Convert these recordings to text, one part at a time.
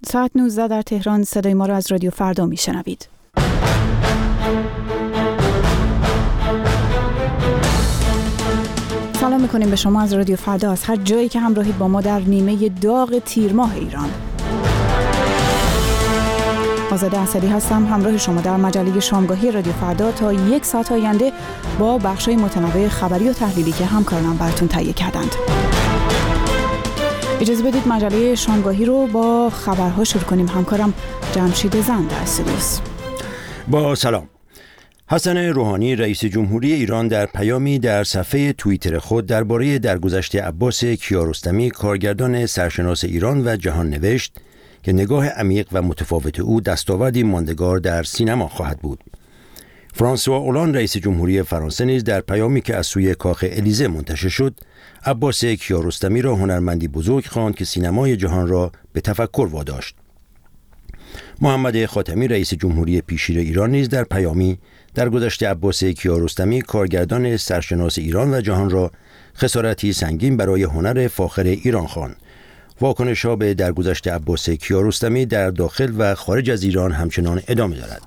ساعت 19 در تهران. صدای ما را از رادیو فردا میشنوید. سلام میکنیم به شما از رادیو فردا، از هر جایی که همراهید با ما در نیمه داغ تیر ماه ایران. آزاده اسدی هستم، همراه شما در مجله شامگاهی رادیو فردا تا 1 ساعت آینده با بخش‌های متنوع خبری و تحلیلی که همکارانم براتون تهیه کردند. اجازه بدید مجله شامگاهی رو با خبرها شروع کنیم. همکارم جمشید زند است. با سلام. حسن روحانی رئیس جمهوری ایران در پیامی در صفحه توییتر خود درباره درگذشت عباس کیارستمی کارگردان سرشناس ایران و جهان نوشت که نگاه عمیق و متفاوت او دستاوردی ماندگار در سینما خواهد بود. فرانسوا اولان رئیس جمهوری فرانسه نیز در پیامی که از سوی کاخ الیزه منتشر شد، عباس کیارستمی را هنرمندی بزرگ خواند که سینمای جهان را به تفکر واداشت. محمد خاتمی رئیس جمهوری پیشین ایران نیز در پیامی درگذشت عباس کیارستمی کارگردان سرشناس ایران و جهان را خسارتی سنگین برای هنر فاخر ایران خواند. واکنش‌ها به درگذشت عباس کیارستمی در داخل و خارج از ایران همچنان ادامه دارد.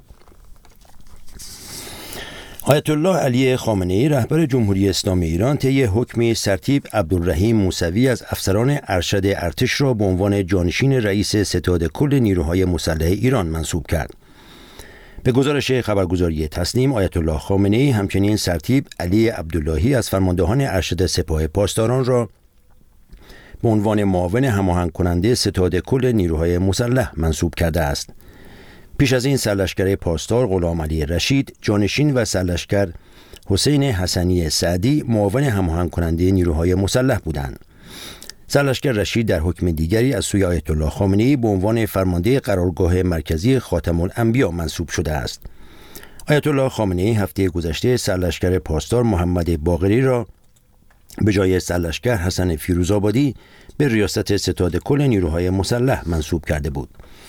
آیت الله علی خامنه‌ای رهبر جمهوری اسلامی ایران طی حکمی سرتیپ عبدالرحیم موسوی از افسران ارشد ارتش را به عنوان جانشین رئیس ستاد کل نیروهای مسلح ایران منصوب کرد. به گزارش خبرگزاری تسنیم، آیت الله خامنه‌ای همچنین سرتیپ علی عبداللهی از فرماندهان ارشد سپاه پاسداران را به عنوان معاون هماهنگ کننده ستاد کل نیروهای مسلح منصوب کرده است. پیش از این سرلشکر پاسدار غلام علی رشید جانشین و سرلشکر حسین حسنی سعدی معاون هماهنگ کننده نیروهای مسلح بودند. سرلشکر رشید در حکم دیگری از سوی آیت الله خامنه‌ای به عنوان فرمانده قرارگاه مرکزی خاتم الانبیا منصوب شده است. آیت الله خامنه‌ای هفته گذشته سرلشکر پاسدار محمد باقری را به جای سرلشکر حسن فیروزآبادی به ریاست ستاد کل نیروهای مسلح منصوب کرده بود.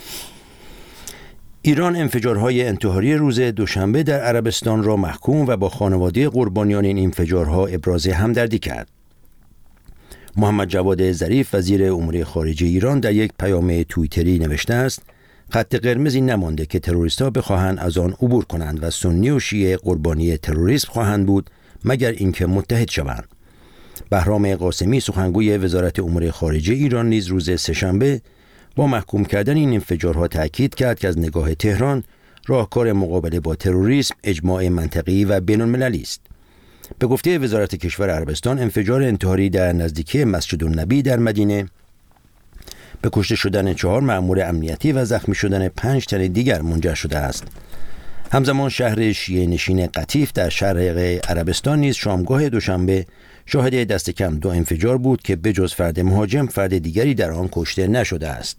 ایران انفجارهای انتحاری روز دوشنبه در عربستان را محکوم و با خانواده قربانیان این انفجارها ابراز همدردی کرد. محمد جواد ظریف وزیر امور خارجه ایران در یک پیام توییتری نوشته است: خط قرمزی نمانده که تروریست‌ها بخواهند از آن عبور کنند و سنی و شیعه قربانی تروریسم خواهند بود مگر اینکه متحد شوند. بهرام قاسمی سخنگوی وزارت امور خارجه ایران نیز روز سه‌شنبه با محکوم کردن این انفجارها تأکید کرد که از نگاه تهران راهکار مقابله با تروریسم اجماع منطقی و بین‌المللی است. به گفته وزارت کشور عربستان، انفجار انتحاری در نزدیکی مسجد النبی در مدینه به کشته شدن 4 مأمور امنیتی و زخمی شدن 5 تن دیگر منجر شده است. همزمان شهر شیعه نشین قطیف در شرق عربستان نیز شامگاه دوشنبه شاهد دست کم 2 انفجار بود که بجز فرد مهاجم فرد دیگری در آن کشته نشده است.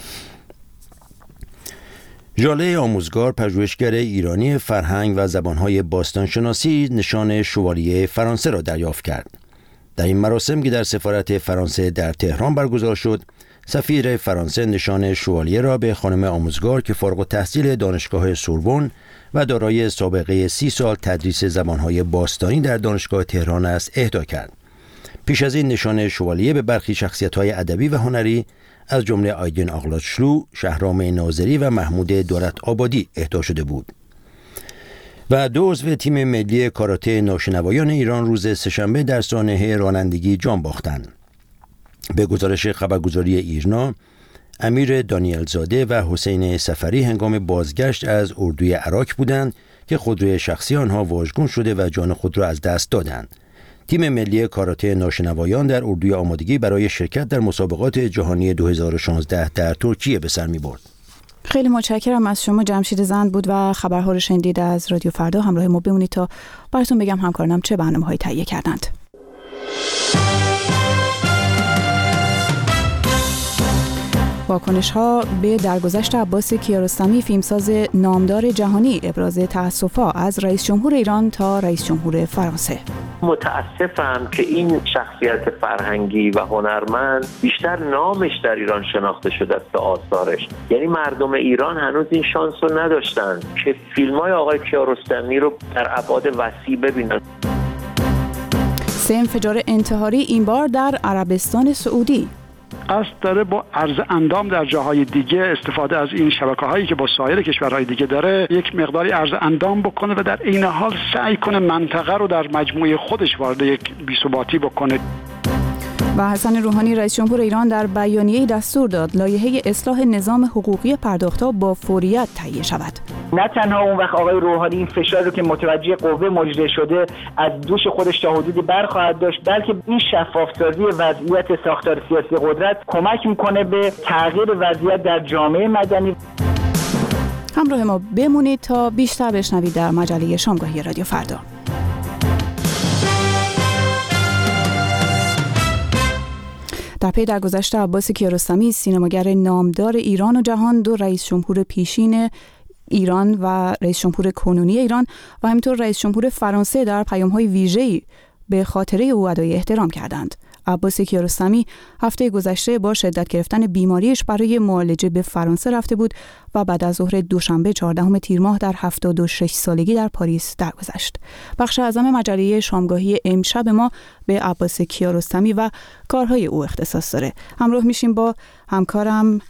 ژاله آموزگار پژوهشگر ایرانی فرهنگ و زبانهای باستانشناسی نشان شوالیه فرانسه را دریافت کرد. در این مراسم که در سفارت فرانسه در تهران برگزار شد، سفیر فرانسه نشان شوالیه را به خانم آموزگار که فارغ التحصیل دانشگاه سوربن و دارای سابقه 30 سال تدریس زبانهای باستانی در دانشگاه تهران است اهدا کرد. پیش از این نشان شوالیه به برخی شخصیت‌های ادبی و هنری از جمله آیدین آقلاتشلو، شهرام ناظری و محمود دولت آبادی اهدا شده بود. و 2 عضو تیم ملی کاراته ناشنوایان ایران روز سه‌شنبه در سانحه رانندگی جان باختند. به گزارش خبرگزاری ایرنا، امیر دانیل زاده و حسین سفری هنگام بازگشت از اردوی عراق بودند که خودروی شخصی آنها واژگون شده و جان خود را از دست دادند. تیم ملی کاراته ناشنوایان در اردوی آمادگی برای شرکت در مسابقات جهانی 2016 در ترکیه به سر می‌برد. خیلی متشکرم از شما. جمشید زند بود و خبرها رو شنیدید از رادیو فردا. همراه ما بمونید تا براتون بگم همکارانم چه برنامه‌هایی تهیه کردند. واکنش‌ها به درگذشت عباس کیارستمی فیلمساز نامدار جهانی ابراز تأسف‌ها از رئیس جمهور ایران تا رئیس جمهور فرانسه. متاسفم که این شخصیت فرهنگی و هنرمند بیشتر نامش در ایران شناخته شده است تا آثارش. یعنی مردم ایران هنوز این شانس رو نداشتن که فیلم‌های آقای کیارستمی رو در ابعاد وسیع ببینن. 3 انفجار انتحاری این بار در عربستان سعودی. قصد داره با عرض اندام در جاهای دیگه استفاده از این شبکه‌هایی که با سایر کشورهای دیگه داره یک مقداری عرض اندام بکنه و در عین حال سعی کنه منطقه رو در مجموعه خودش وارد یک بی‌ثباتی بکنه. و حسن روحانی رئیس جمهور ایران در بیانیه‌ای دستور داد لایحه اصلاح نظام حقوقی پرداخت‌ها با فوریت تهیه شود. نه تنها اون وقت آقای روحانی این فشار رو که متوجه قوه مجریه شده از دوش خودش تا حدودی برخواهد داشت، بلکه این شفاف‌سازی وضعیت ساختار سیاسی قدرت کمک میکنه به تغییر وضعیت در جامعه مدنی. همراه ما بمونید تا بیشتر بشنوید در مجله شامگاهی رادیو فردا. در پی درگذشت عباس کیارستمی، سینماگر نامدار ایران و جهان، دو رئیس جمهور پیشین ایران و رئیس جمهور کنونی ایران و همینطور رئیس جمهور فرانسه در پیام‌های ویژه‌ای به خاطره او ادای احترام کردند. عباس کیارستمی هفته گذشته با شدت گرفتن بیماریش برای معالجه به فرانسه رفته بود و بعد از ظهر دوشنبه 14 تیر ماه در 76 سالگی در پاریس درگذشت. بخش اعظم مجله شامگاهی امشب ما به عباس کیارستمی و کارهای او اختصاص داره. همراه میشیم با همکارم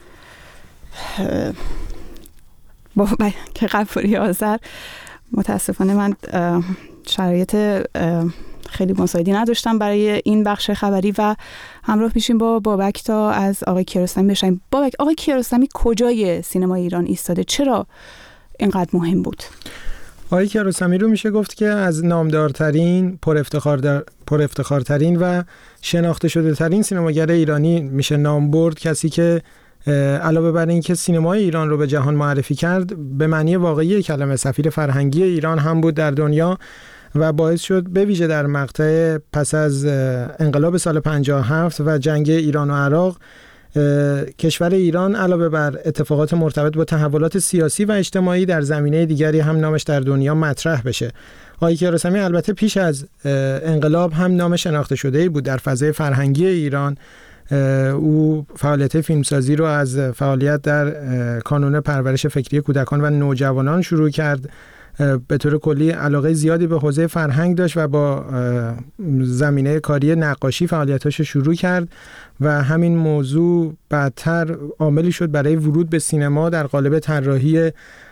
با که غفوری آذر. متاسفانه من شرایط خیلی مساعدی نداشتم برای این بخش خبری و همراه میشیم با بابک تا از آقای کیارستمی بشنویم. بابک، آقای کیارستمی کجای سینما ایران ایستاده؟ چرا اینقدر مهم بود؟ آقای کیارستمی رو میشه گفت که از نامدارترین، پر افتخارترین و شناخته شده ترین سینماگر ایرانی میشه نام برد. کسی که علاوه بر این که سینمای ایران رو به جهان معرفی کرد، به معنی واقعی کلمه سفیر فرهنگی ایران هم بود در دنیا و باعث شد به ویژه در مقطع پس از انقلاب سال 57 و جنگ ایران و عراق، کشور ایران علاوه بر اتفاقات مرتبط با تحولات سیاسی و اجتماعی در زمینه دیگری هم نامش در دنیا مطرح بشه. آقای کیارستمی البته پیش از انقلاب هم نام شناخته شده‌ای بود در فضای فرهنگی ایران. او فعالیت فیلمسازی رو از فعالیت در کانون پرورش فکری کودکان و نوجوانان شروع کرد. به طور کلی علاقه زیادی به حوزه فرهنگ داشت و با زمینه کاری نقاشی فعالیتاشو شروع کرد و همین موضوع بعدتر عاملی شد برای ورود به سینما در قالب طراحی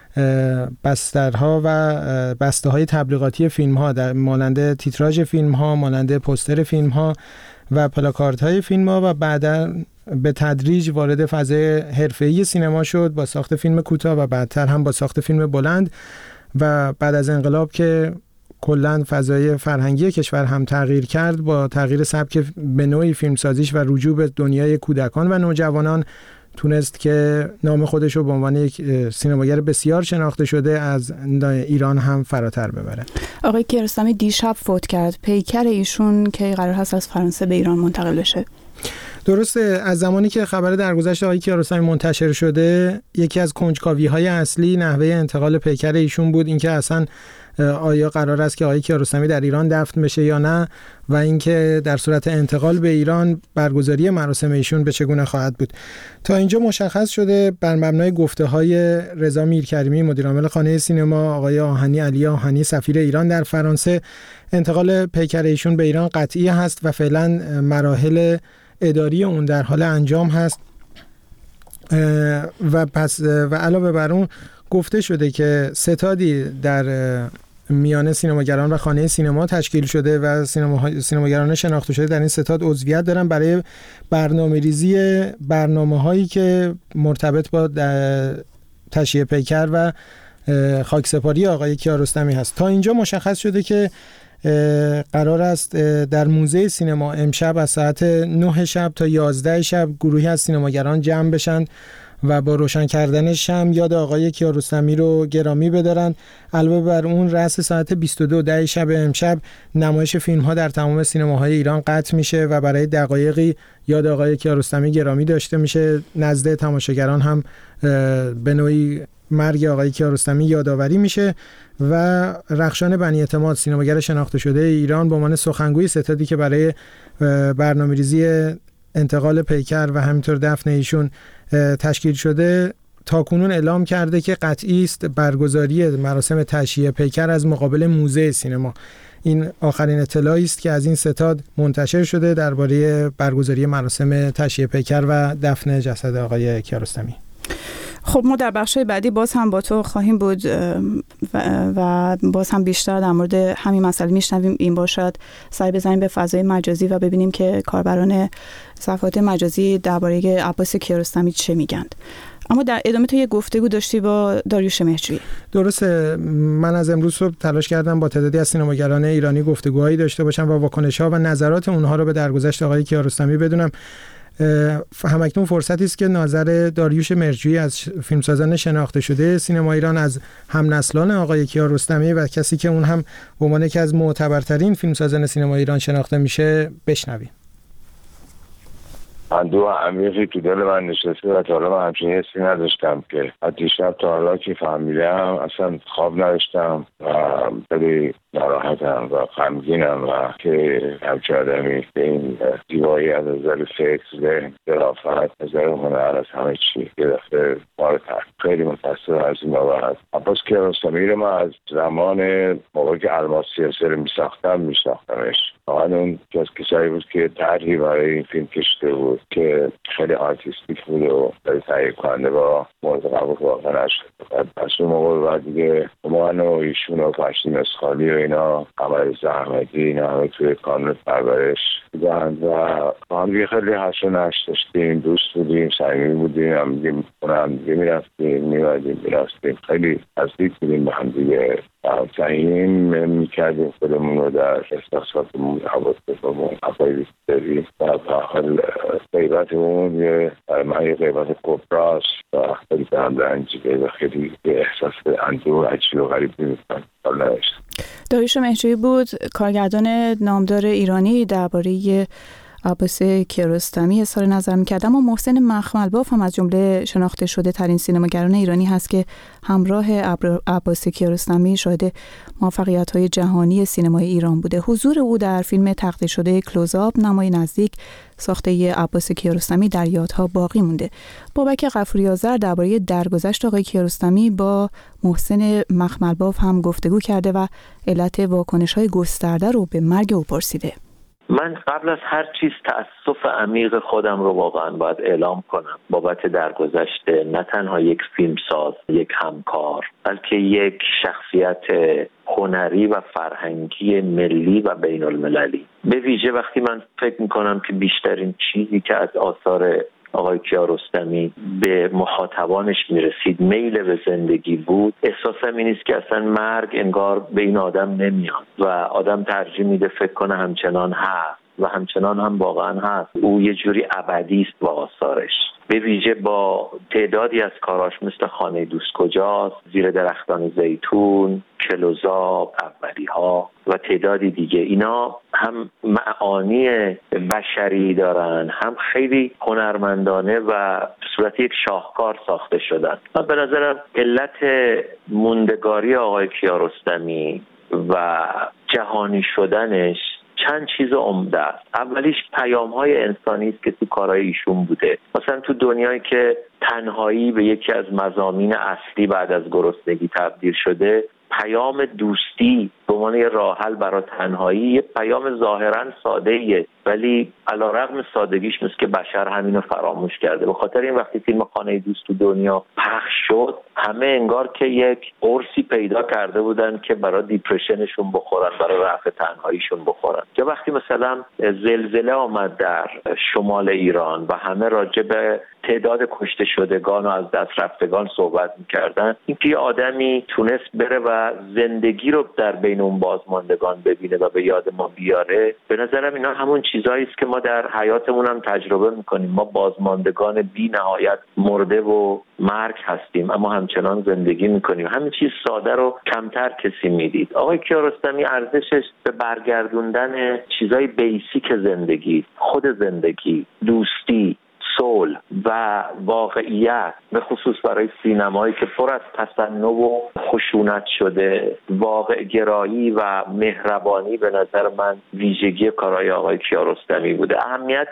بسترها و بسته‌های تبلیغاتی فیلم‌ها، در مانند تیتراژ فیلم‌ها، مانند پوستر فیلم‌ها و پلاکاردهای فیلم‌ها و بعداً به تدریج وارد فضای حرفه‌ای سینما شد با ساخت فیلم کوتاه و بعدتر هم با ساخت فیلم بلند. و بعد از انقلاب که کلاً فضای فرهنگی کشور هم تغییر کرد، با تغییر سبک به نوعی فیلمسازیش و رجوع به دنیای کودکان و نوجوانان، تونست که نام خودش رو به عنوان یک سینماگر بسیار شناخته شده از ایران هم فراتر ببره. آقای کیارستمی دیشب فوت کرد. پیکر ایشون که قرار هست از فرانسه به ایران منتقل بشه. درسته. از زمانی که خبر درگذشت آقای کیارستمی منتشر شده، یکی از کنجکاوی‌های اصلی نحوه انتقال پیکر ایشون بود، اینکه اصلا آیا قرار است که آقای کیارستمی در ایران دفن بشه یا نه و اینکه در صورت انتقال به ایران برگزاری مراسم ایشون به چگونه خواهد بود. تا اینجا مشخص شده بر مبنای گفته‌های رضا میرکریمی مدیرعامل خانه سینما، آقای آهنی علی آهنی سفیر ایران در فرانسه، انتقال پیکر ایشون به ایران قطعی هست و فعلا مراحل اداری اون در حال انجام هست و علاوه بر اون گفته شده که ستادی در میان سینماگران و خانه سینما تشکیل شده و سینماگران شناخته شده در این ستاد عضویت دارن برای برنامه‌ریزی برنامه‌هایی که مرتبط با تشییع پیکر و خاکسپاری آقای کیارستمی هست. تا اینجا مشخص شده که قرار است در موزه سینما امشب از ساعت 9 شب تا 11 شب گروهی از سینماگران جمع بشن و با روشن کردن شمع یاد آقای کیارستمی رو گرامی بدارن. علاوه بر اون رأس ساعت 22 شب امشب نمایش فیلم‌ها در تمام سینماهای ایران قطع میشه و برای دقایقی یاد آقای کیارستمی گرامی داشته میشه. نزد تماشاگران هم به نوعی مرگ آقای کیارستمی یادآوری میشه و رخشان بنی اعتماد، سینماگر شناخته شده ایران، به عنوان سخنگوی ستادی که برای برنامه‌ریزی انتقال پیکر و همینطور دفن ایشون تشکیل شده، تاکنون اعلام کرده که قطعی است برگزاری مراسم تشییع پیکر از مقابل موزه سینما. این آخرین اطلاعی است که از این ستاد منتشر شده درباره برگزاری مراسم تشییع پیکر و دفن جسد آقای کیارستمی. خب ما در بخش بعدی باز هم با تو خواهیم بود و باز هم بیشتر در مورد همین مسئله میشنویم. این باشد سعی بزنیم به فضای مجازی و ببینیم که کاربران صفحات مجازی درباره عباس کیارستمی چه میگند. اما در ادامه تو یه گفتگو داشتی با داریوش مهرجویی. درسته، من از امروز صبح تلاش کردم با تعدادی از سینماگران ایرانی گفتگوهایی داشته باشم و واکنش‌ها و نظرات اونها رو به درگذشت آقای کیارستمی بدونم. همکنون فرصتی است که نظر داریوش مهرجویی از فیلمسازان شناخته شده سینما ایران، از هم نسلان آقای کیارستمی و کسی که اون هم به عنوان یکی از معتبرترین فیلمسازان سینما ایران شناخته میشه بشنویم. اندوه عمیقی تو دل من نشسته و تا حالا من همچین حسی نداشتم که از دیشب تا حالا که فهمیدم اصلا خواب نداشتم و خیلی ناراحتم و غمگینم و که همچین آدمی به این زیبایی از نظر فکر، ذهن، ظرافت، نظر هنر، از همه چی یه دفعه ما خیلی متاسفم از این بابت. عباس کیارستمی رو من از زمان موقعی که الماس سیاسی رو میساختمش. واقعا اون که از کسایی بود که طرحی برای این فیلم کشیده بود که خیلی آرتیستیک بود و خیلی تهیه کننده با مورد قبول واقعا نشد. پس اون موقع بعد دیگه من و ایشون و پشتین اسخالی و اینا، قمر زحمتی، اینا همه توی کانون پرورش بودن و با هم دیگه خیلی حس و نشت داشتیم، دوست بودیم، صمیمی بودیم، هم دیگه میرفتیم میومدیم میرفتیم، خیلی نزدیک بودیم به هم دیگه. تعیین میکردیم خودمون رو در احساساتمون، حواسمون، عقایدی داریم و به حال غیبتمون من یه غیبت کبراست و خیلی به هم رنجیده و خیلی احساس اندوه عجیب و غریب میکنم. داریوش مهرجویی بود، کارگردان نامدار ایرانی، درباره عباس کیارستمی اظهار نظر می‌کرد. اما محسن مخملباف هم از جمله شناخته شده ترین سینماگران ایرانی هست که همراه عباس کیارستمی شاهد موفقیت‌های جهانی سینمای ایران بوده. حضور او در فیلم تقدیر شده کلوزآپ، نمای نزدیک ساخته عباس کیارستمی، در یادها باقی مونده. بابک غفوری آذر درباره درگذشت آقای کیارستمی با محسن مخملباف هم گفتگو کرده و علت واکنش‌های گسترده رو به مرگ او پرسیده. من قبل از هر چیز تأسف عمیق خودم رو واقعا باید اعلام کنم بابت درگذشت نه تنها یک فیلمساز، یک همکار، بلکه یک شخصیت هنری و فرهنگی ملی و بین المللی. به ویژه وقتی من فکر میکنم که بیشترین چیزی که از آثار آقای کیارستمی به مخاطبانش میرسید میل به زندگی بود، احساسم این است که اصلا مرگ انگار به این آدم نمیاد و آدم ترجیح میده فکر کنه همچنان هست و همچنان هم واقعا هست. او یه جوری ابدی است با آثارش، به ویژه با تعدادی از کاراش مثل خانه دوست کجاست، زیر درختان زیتون، کلوزآپ، اولی‌ها و تعدادی دیگه. اینا هم معانی بشری دارن، هم خیلی هنرمندانه و به صورت یک شاهکار ساخته شدن. من به نظرم علت موندگاری آقای کیارستمی و جهانی شدنش چند چیز عمده است. اولیش پیام‌های انسانی است که تو کارهای ایشون بوده. مثلا تو دنیایی که تنهایی به یکی از مضامین اصلی بعد از گرسنگی تبدیل شده، پیام دوستی به عنوان یه راه حل برای تنهایی یه پیام ظاهراً ساده‌ایه، ولی علیرغم سادگیش مثل که بشر همینو فراموش کرده. به خاطر این وقتی فیلم خانه دوست تو دنیا پخش شد، همه انگار که یک قرصی پیدا کرده بودن که برای دیپرشنشون بخورن، برای رفع تنهاییشون بخورن. یا وقتی مثلا زلزله آمد در شمال ایران و همه راجع به تعداد کشته شدگان و از دست رفتگان صحبت می‌کردن، اینکه یه آدمی تونست بره و زندگی رو در بین اون بازماندگان ببینه و به یاد ما بیاره، به نظرم اینا همون چیزایی است که ما در حیاتمون هم تجربه می‌کنیم. ما بازماندگان بی نهایت مرده و مرگ هستیم، اما همچنان زندگی می‌کنیم. همین چیز ساده رو کمتر کسی می‌دید. آقای کیارستمی ارزشش به برگردوندن چیزای بیسیک زندگی، خود زندگی، دوستی، صلح و واقعیت، به خصوص برای سینمایی که پر از تصنع و خشونت شده، واقع گرایی و مهربانی به نظر من ویژگی کارهای آقای کیارستمی بوده. اهمیتش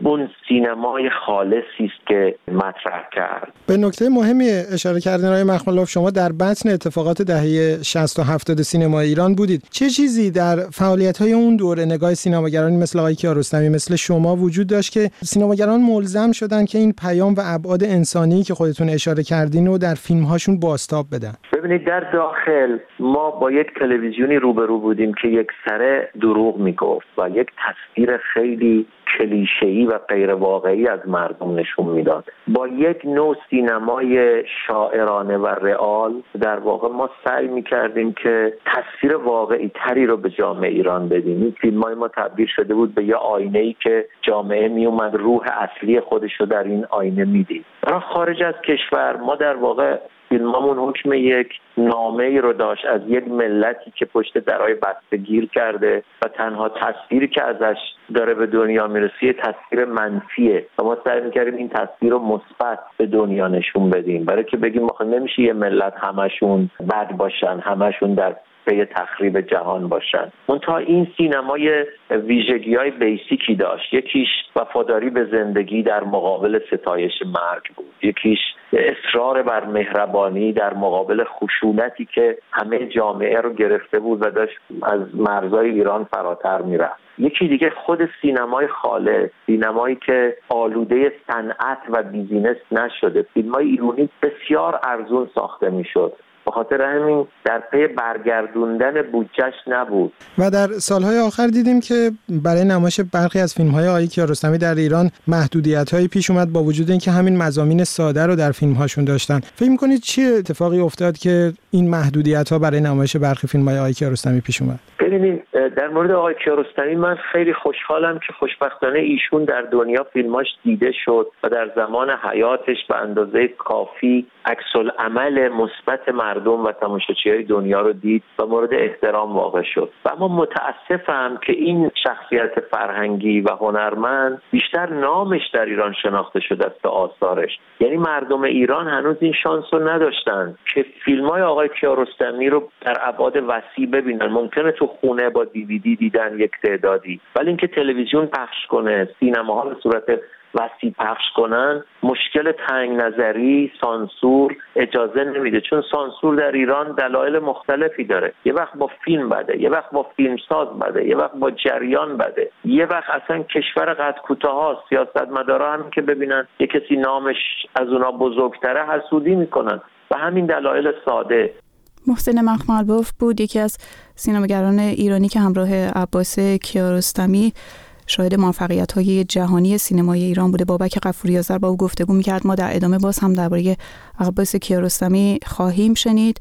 اون سینمای خالصی است که مطرح کرد. به نکته مهمی اشاره کردین آقای مخملوف، شما در بطن اتفاقات دهه 60 و 70 سینما ایران بودید. چه چیزی در فعالیت‌های اون دوره نگاه سینماگرانی مثل آقای کیارستمی مثل شما وجود داشت که سینماگران ملزم شدن که این پیام و ابعاد انسانی که خودتون اشاره کردین رو در فیلم‌هاشون بازتاب بدن؟ ببینید در داخل ما با یک تلویزیونی روبرو بودیم که یک سره دروغ میگفت و یک تصویر خیلی کلیشه‌ای و غیر واقعی از مردم نشون میداد. با یک نوع سینمای شاعرانه و رئال در واقع ما سعی میکردیم که تصویر واقعی تری رو به جامعه ایران بدیم. این فیلمای ما تبدیل شده بود به یه آینه‌ای که جامعه میومد روح اصلی خودش رو در این آینه میدید. برای خارج از کشور ما در واقع فیلممون حکم یک نامه‌ای رو داشت از یک ملتی که پشت درهای بسته گیر کرده و تنها تصویری که ازش داره به دنیا میرسه تصویر منفیه و ما سعی می‌کردیم این تصویر رو مثبت به دنیا نشون بدیم، برای که بگیم آخه نمیشه یه ملت همشون بد باشن، همشون در به تخریب جهان باشن. منتها این سینمای ویژگی‌های بیسیکی داشت. یکیش وفاداری به زندگی در مقابل ستایش مرگ بود، یکیش اصرار بر مهربانی در مقابل خشونتی که همه جامعه رو گرفته بود و داشت از مرزهای ایران فراتر میرفت. یکی دیگه خود سینمای خالص، سینمایی که آلوده صنعت و بیزینس نشده. فیلمای ایرانی بسیار ارزون ساخته میشد، به خاطر همین در پی برگردوندن بودجه‌اش نبود. و در سالهای آخر دیدیم که برای نمایش برخی از فیلم‌های آقای کیارستمی در ایران محدودیت‌هایی پیش اومد با وجود اینکه همین مضامین ساده رو در فیلم‌هاشون داشتن. فکر می‌کنید چه اتفاقی افتاد که این محدودیت‌ها برای نمایش برخی فیلم‌های آقای کیارستمی پیش اومد؟ ببینید در مورد آقای کیارستمی من خیلی خوشحالم که خوشبختانه ایشون در دنیا فیلماش دیده شد و در زمان حیاتش به اندازه کافی عکس‌العمل مثبت مردم و تماشاچی‌های دنیا رو دید و مورد احترام واقع شد. و اما متاسفم که این شخصیت فرهنگی و هنرمند بیشتر نامش در ایران شناخته شده است تا آثارش. یعنی مردم ایران هنوز این شانس رو نداشتن که فیلم‌های آقای کیارستمی رو در ابعاد وسیع ببینن. ممکنه تو خونه با دیویدی دیدن یک تعدادی، ولی اینکه تلویزیون پخش کنه، سینماها به صورت وسیع پخش کنن، مشکل تنگ نظری، سانسور اجازه نمیده. چون سانسور در ایران دلایل مختلفی داره. یه وقت با فیلم بده، یه وقت با فیلمساز بده، یه وقت با جریان بده، یه وقت اصلا کشور قد کوتاه سیاستمدارا هم که ببینن یه کسی نامش از اونا بزرگتره حسودی میکنن. و همین دلایل ساده. محسن مخملوف بود یکی از سینماگران ایرانی که همراه عباس کیارستمی شاهد موفقیت‌های جهانی سینمای ایران بوده. بابک غفوری‌آذر با او گفتگو می‌کرد. ما در ادامه باز هم درباره عباس کیارستمی خواهیم شنید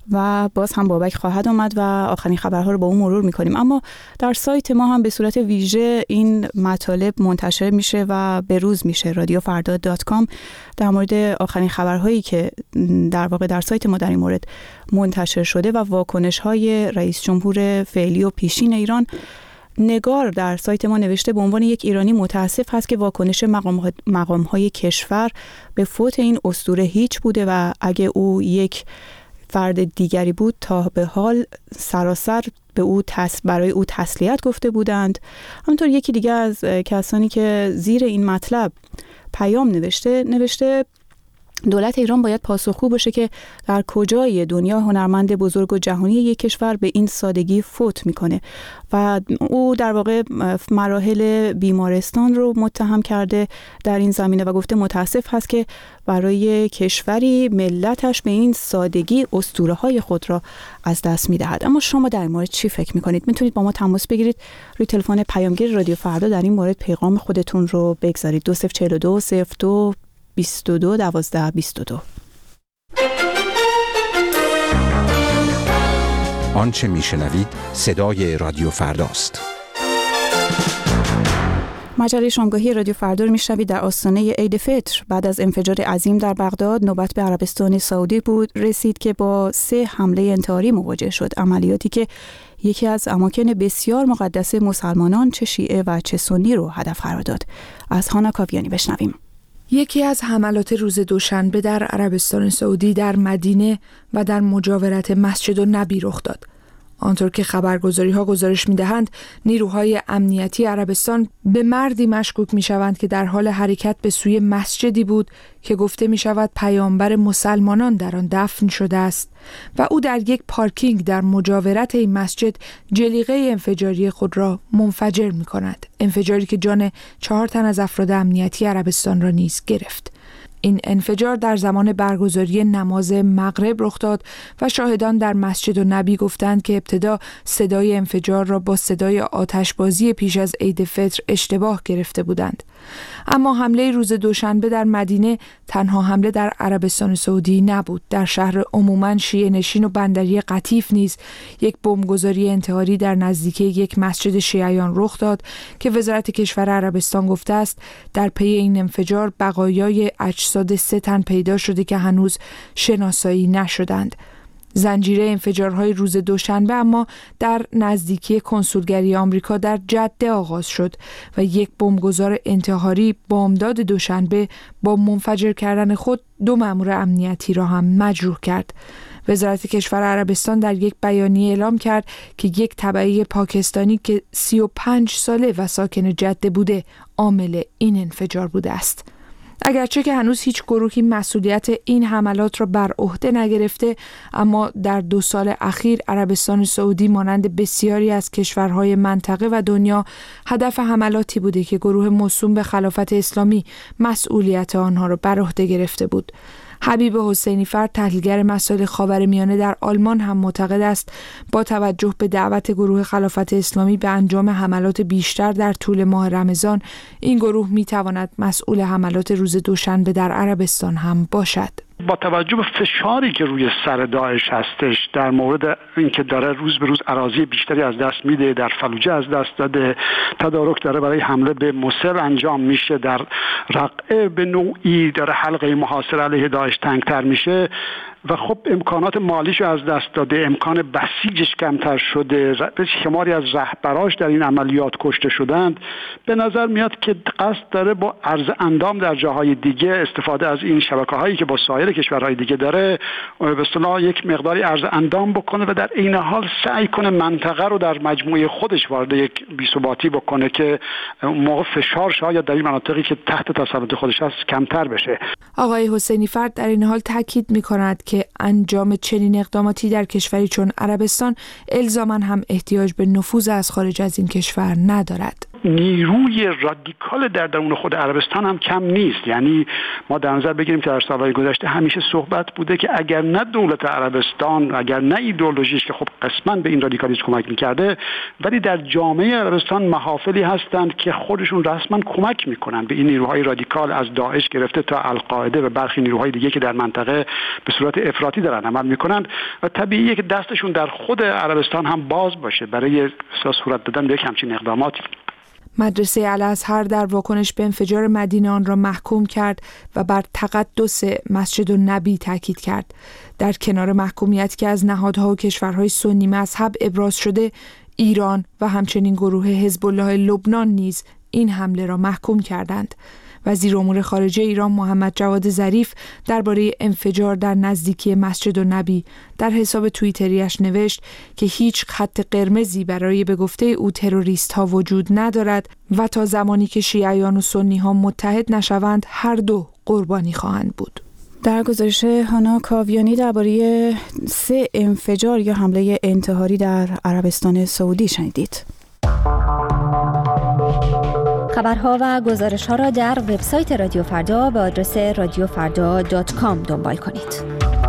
و باز هم بابک خواهد آمد و آخرین خبرها رو با اون مرور می‌کنیم. اما در سایت ما هم به صورت ویژه این مطالب منتشر میشه و به روز میشه. radiofardad.com در مورد آخرین خبرهایی که در واقع در سایت ما در این مورد منتشر شده و واکنش‌های رئیس جمهور فعلی و پیشین ایران. نگار در سایت ما نوشته به عنوان یک ایرانی متاسف هست که واکنش مقام‌های کشور به فوت این اسطوره هیچ بوده و اگه او یک فرد دیگری بود تا به حال سراسر به او برای او تسلیت گفته بودند. همونطور یکی دیگه از کسانی که زیر این مطلب پیام نوشته دولت ایران باید پاسخگو باشه که در کجای دنیا هنرمند بزرگ و جهانی یک کشور به این سادگی فوت میکنه و او در واقع مراحل بیمارستان رو متهم کرده در این زمینه و گفته متاسف هست که برای کشوری ملتش به این سادگی اسطوره‌های خود را از دست میدهد. اما شما در این مورد چی فکر میکنید؟ میتونید با ما تماس بگیرید روی تلفن پیامگیر رادیو فردا در این مورد پیغام خودتون رو بگذارید. 2042 02 22 12 22. آنچه میشنوید صدای رادیو فرداست. مجله شامگاهی رادیو فردا رو میشنوید. در آستانه عید فطر بعد از انفجار عظیم در بغداد نوبت به عربستان سعودی رسید که با 3 حمله انتحاری مواجه شد. عملیاتی که یکی از اماکن بسیار مقدس مسلمانان چه شیعه و چه سنی رو هدف قرار داد. از هانا کاویانی بشنویم. یکی از حملات روز دوشنبه در عربستان سعودی در مدینه و در مجاورت مسجد النبی رخ داد. آنطور که خبرگزاری‌ها گزارش می‌دهند، نیروهای امنیتی عربستان به مردی مشکوک می‌شوند که در حال حرکت به سوی مسجدی بود که گفته می‌شود پیامبر مسلمانان در آن دفن شده است و او در یک پارکینگ در مجاورت این مسجد جلیقه انفجاری خود را منفجر می‌کند. انفجاری که جان 4 تن از افراد امنیتی عربستان را نیز گرفت. این انفجار در زمان برگزاری نماز مغرب رخ داد و شاهدان در مسجد النبی گفتند که ابتدا صدای انفجار را با صدای آتشبازی پیش از عید فطر اشتباه گرفته بودند. اما حمله روز دوشنبه در مدینه تنها حمله در عربستان سعودی نبود. در شهر عموماً شیعه نشین و بندری قطیف نیز یک بمبگذاری انتحاری در نزدیکی یک مسجد شیعیان رخ داد که وزارت کشور عربستان گفته است در پی این انفجار بقایای اجساد 3 تن پیدا شده که هنوز شناسایی نشدند. زنجیره انفجارهای روز دوشنبه اما در نزدیکی کنسولگری آمریکا در جده آغاز شد و یک بمبگذار انتحاری بامداد دوشنبه با منفجر کردن خود 2 مأمور امنیتی را هم مجروح کرد. وزارت کشور عربستان در یک بیانیه اعلام کرد که یک تبعی پاکستانی که 35 ساله و ساکن جده بوده عامل این انفجار بوده است. اگرچه که هنوز هیچ گروهی مسئولیت این حملات را بر عهده نگرفته، اما در 2 سال اخیر عربستان سعودی مانند بسیاری از کشورهای منطقه و دنیا هدف حملاتی بوده که گروه موسوم به خلافت اسلامی مسئولیت آنها را بر عهده گرفته بود. حبیب حسینی فرد، تحلیلگر مسائل خاورمیانه در آلمان، هم معتقد است با توجه به دعوت گروه خلافت اسلامی به انجام حملات بیشتر در طول ماه رمضان، این گروه می‌تواند مسئول حملات روز دوشنبه در عربستان هم باشد. با توجه به فشاری که روی سر داعش هستش در مورد اینکه داره روز به روز اراضی بیشتری از دست میده، در فلوجه از دست داده، تدارک داره برای حمله به موصل انجام میشه، در رقعه به نوعی داره حلقه محاصره علیه داعش تنگتر میشه و خب امکانات مالیشو از دست داده، امکان بسیجش کمتر شده، شماری از رهبراش در این عملیات کشته شدند. به نظر میاد که قصد داره با عرض اندام در جاهای دیگه استفاده از این شبکه‌هایی که با سایر کشورهای دیگه داره به اصطلاح یک مقداری عرض اندام بکنه و در عین حال سعی کنه منطقه رو در مجموعه خودش وارد یک بی‌ثباتی بکنه که موقع فشار شاید در این مناطقی که تحت تسلط خودش هست کمتر بشه. آقای حسینی فرد در این حال تاکید می‌کند که انجام چنین اقداماتی در کشوری چون عربستان الزاماً هم احتیاج به نفوذ از خارج از این کشور ندارد. نیروی رادیکال در درون خود عربستان هم کم نیست. یعنی ما در نظر بگیریم که در سالهای گذشته همیشه صحبت بوده که اگر نه دولت عربستان، اگر نه ایدئولوژیش که خب قسماً به این رادیکالیسم کمک می‌کرده، ولی در جامعه عربستان محافلی هستند که خودشون رسما کمک می‌کنن به این نیروهای رادیکال، از داعش گرفته تا القاعده و برخی نیروهای دیگه که در منطقه به صورت افراطی دارن عمل می‌کنن و طبیعیه که دستشون در خود عربستان هم باز باشه برای صورت دادن به همچین اقداماتی. مدرسه الازهر در واکنش به انفجار مدینه آن را محکوم کرد و بر تقدس مسجد النبی تاکید کرد. در کنار محکومیتی که از نهادها و کشورهای سنی مذهب ابراز شده، ایران و همچنین گروه حزب الله لبنان نیز این حمله را محکوم کردند. وزیر امور خارجه ایران محمد جواد ظریف درباره انفجار در نزدیکی مسجد النبی در حساب توییتریش نوشت که هیچ خط قرمزی برای به گفته او تروریست ها وجود ندارد و تا زمانی که شیعیان و سنی ها متحد نشوند هر دو قربانی خواهند بود. در گزارش هانا کاویانی درباره 3 انفجار یا حمله انتحاری در عربستان سعودی شنیدید. خبرها و گزارش‌ها را در وبسایت رادیو فردا به آدرس radiofarda.com دنبال کنید.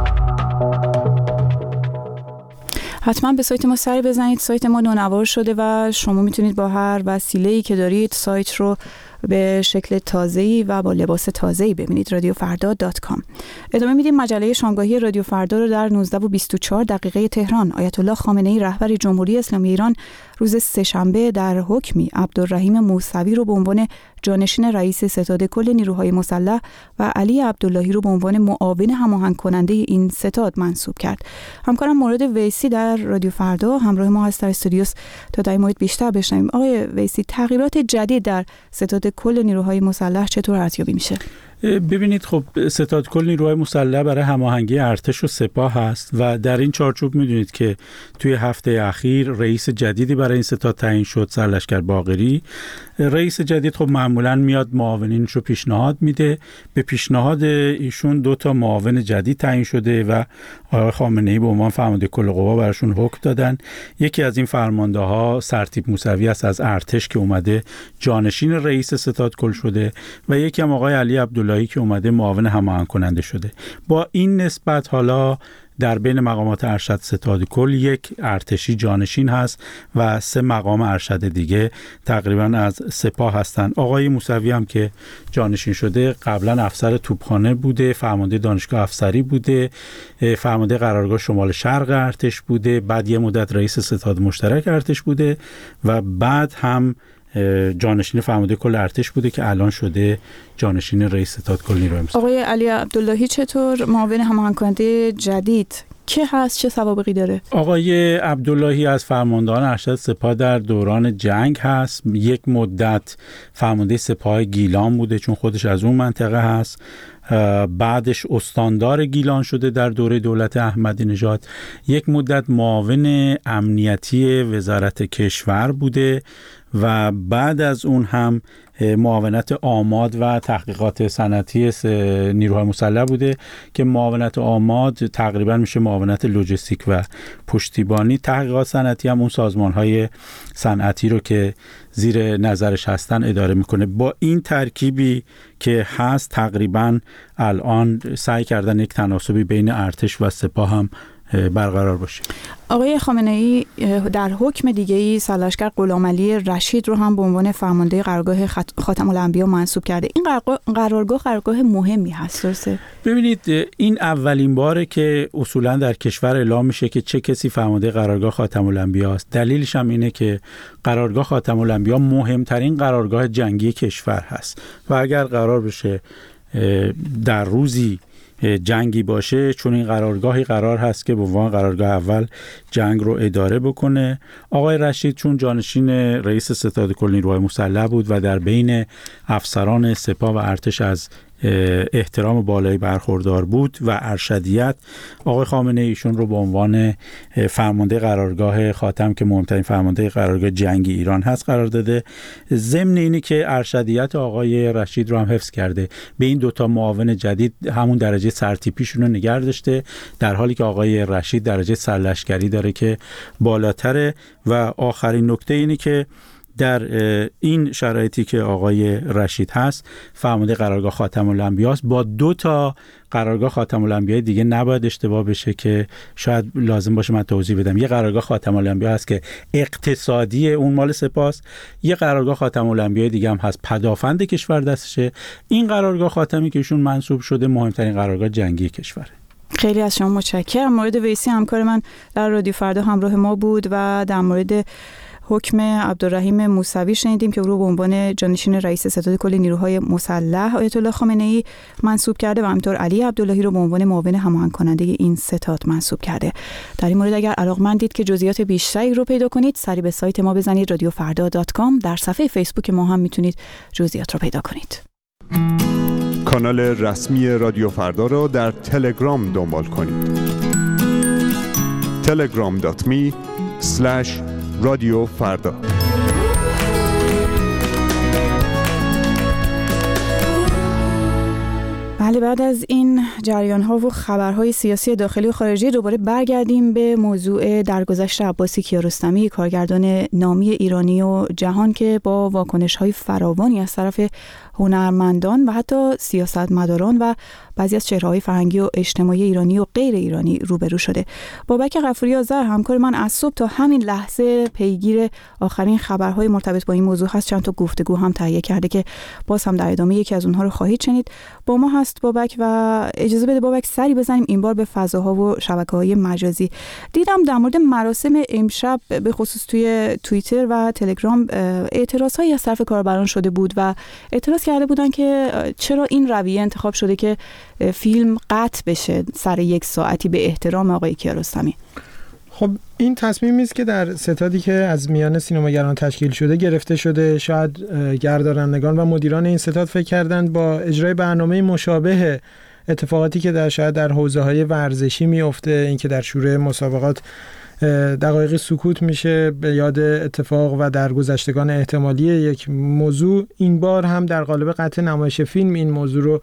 حتما به سایت ما سری بزنید. سایت ما نونوار شده و شما میتونید با هر وسیله‌ای که دارید سایت رو به شکل تازه‌ای و با لباس تازه‌ای ببینید. radiofarda.com. ادامه میدیم مجله شامگاهی رادیو فردا رو در 19:24 تهران. آیت الله خامنه‌ای رهبر جمهوری اسلامی ایران روز سه‌شنبه در حکمی عبدالرحیم موسوی رو به عنوان جانشین رئیس ستاد کل نیروهای مسلح و علی عبداللهی رو به عنوان معاون هماهنگ کننده این ستاد منصوب کرد. همکارم مورد ویسی در رادیو فردا همراه ما هست در استودیوس تا در این مورد بیشتر بشنویم. آقای ویسی، تغییرات جدید در ستاد کل نیروهای مسلح چطور ارزیابی میشه؟ ببینید خب ستادکل نیروهای مسلح برای هماهنگی ارتش و سپاه هست و در این چارچوب میدونید که توی هفته اخیر رئیس جدیدی برای این ستاد تعیین شد، سرلشکر باقری. رئیس جدید خب معمولاً میاد معاونینش رو پیشنهاد میده. به پیشنهاد ایشون 2 معاون جدید تعیین شده و آقای خامنه‌ای به عنوان فرمانده کل قوا براشون حکم دادن. یکی از این فرمانده‌ها سرتیپ موسوی است از ارتش که اومده جانشین رئیس ستادکل شده و یکی هم آقای علی عبداللهی که اومده معاون هماهنگ کننده شده. با این نسبت حالا در بین مقامات ارشد ستادکل یک ارتشی جانشین هست و 3 مقام ارشد دیگه تقریبا از سپاه هستند. آقای موسوی هم که جانشین شده قبلا افسر توپخانه بوده، فرمانده دانشگاه افسری بوده، فرمانده قرارگاه شمال شرق ارتش بوده، بعد یه مدت رئیس ستاد مشترک ارتش بوده و بعد هم جانشین فرمانده کل ارتش بوده که الان شده جانشین رئیس ستادکل نیروهای مسلح. آقای علی عبداللهی چطور معاون هماهنگ کننده جدید که هست، چه سوابقی داره؟ آقای عبداللهی از فرماندهان ارشد سپاه در دوران جنگ هست. یک مدت فرمانده سپاه گیلان بوده چون خودش از اون منطقه هست. بعدش استاندار گیلان شده در دوره دولت احمدی نژاد. یک مدت معاون امنیتی وزارت کشور بوده و بعد از اون هم معاونت آماد و تحقیقات صنعتی نیروهای مسلح بوده که معاونت آماد تقریبا میشه معاونت لوجستیک و پشتیبانی. تحقیقات صنعتی هم اون سازمان‌های صنعتی رو که زیر نظرش هستن اداره میکنه. با این ترکیبی که هست تقریبا الان سعی کردن یک تناسبی بین ارتش و سپاه هم برقرار باشه. آقای خامنه‌ای در حکم دیگه‌ای سرلشکر غلامعلی رشید رو هم به عنوان فرمانده قرارگاه خاتم الانبیا منصوب کرده. این قرارگاه مهمی هست درسته؟ ببینید این اولین باره که اصولا در کشور اعلام میشه که چه کسی فرمانده قرارگاه خاتم الانبیا است. دلیلش هم اینه که قرارگاه خاتم الانبیا مهمترین قرارگاه جنگی کشور هست و اگر قرار بشه در روزی جنگی باشه چون این قرارگاهی قرار هست که به عنوان قرارگاه اول جنگ رو اداره بکنه. آقای رشید چون جانشین رئیس ستادکل نیروهای مسلح بود و در بین افسران سپاه و ارتش از احترام بالایی برخوردار بود و ارشدیت، آقای خامنه‌ای ایشون رو به عنوان فرمانده قرارگاه خاتم که مهمترین فرمانده قرارگاه جنگی ایران هست قرار داده. ضمن اینی که ارشدیت آقای رشید رو هم حفظ کرده. به این 2 معاون جدید همون درجه سرتیپیشون رو نگه داشته، در حالی که آقای رشید درجه سرلشکری داره که بالاتره. و آخرین نکته اینی که در این شرایطی که آقای رشید هست فرمانده قرارگاه خاتم الانبیا است، با 2 قرارگاه خاتم الانبیا دیگه نباید اشتباه بشه که شاید لازم باشه من توضیح بدم. یه قرارگاه خاتم الانبیا هست که اقتصادی اون مال سپاس، یه قرارگاه خاتم الانبیا دیگه هم هست پدافند کشور دستشه. این قرارگاه خاتمی که ایشون منصوب شده مهمترین قرارگاه جنگی کشوره. خیلی از شما متشکرم. مورد ویسی همکار من در رادیو فردا همراه ما بود و در مورد حکم عبدالرحیم موسوی شنیدیم که او رو به عنوان جانشین رئیس ستادکل نیروهای مسلح آیت الله خامنه‌ای منصوب کرده و همینطور علی عبداللهی رو به عنوان معاون هماهنگ کننده این ستاد منصوب کرده. در این مورد اگر علاقه‌مندید که جزئیات بیشتری رو پیدا کنید سری به سایت ما بزنید radiofarda.com. در صفحه فیسبوک ما هم میتونید جزئیات رو پیدا کنید. کانال رسمی رادیو فردا را در تلگرام دنبال کنید. telegram.me/رادیو فردا. بله، بعد از این جریان‌ها و خبرهای سیاسی داخلی و خارجی دوباره برگردیم به موضوع درگذشت عباسی کیارستمی، کارگردان نامی ایرانی و جهان که با واکنش‌های فراوانی از طرف هنرمندان و حتی سیاستمداران و بعضی از چهره‌های فرهنگی و اجتماعی ایرانی و غیر ایرانی روبرو شده. بابک غفوری آذر همکار من از صبح تا همین لحظه پیگیر آخرین خبرهای مرتبط با این موضوع هست. چند تا گفتگو هم تهیه کرده که باز هم در ادامه یکی از اونها رو خواهید شنید. با ما هست بابک و اجازه بده بابک سری بزنیم این بار به فضاها و شبکه‌های مجازی. دیدم در مورد مراسم امشب به خصوص توی توییتر و تلگرام اعتراض‌هایی از طرف کاربران شده بود و اعتراض کرده بودن که چرا این رویه انتخاب شده که فیلم قطع بشه سر 1 ساعتی به احترام آقای کیارستمی. خب این تصمیمی است که در ستادی که از میان سینماگران تشکیل شده گرفته شده. شاید گردانندگان و مدیران این ستاد فکر کردند با اجرای برنامه مشابه اتفاقاتی که شاید در حوزه‌های ورزشی میفته، اینکه در شروع مسابقات دقایقی سکوت میشه به یاد اتفاق و درگذشتگان احتمالی یک موضوع، این بار هم در قالب قطع نمایش فیلم این موضوع رو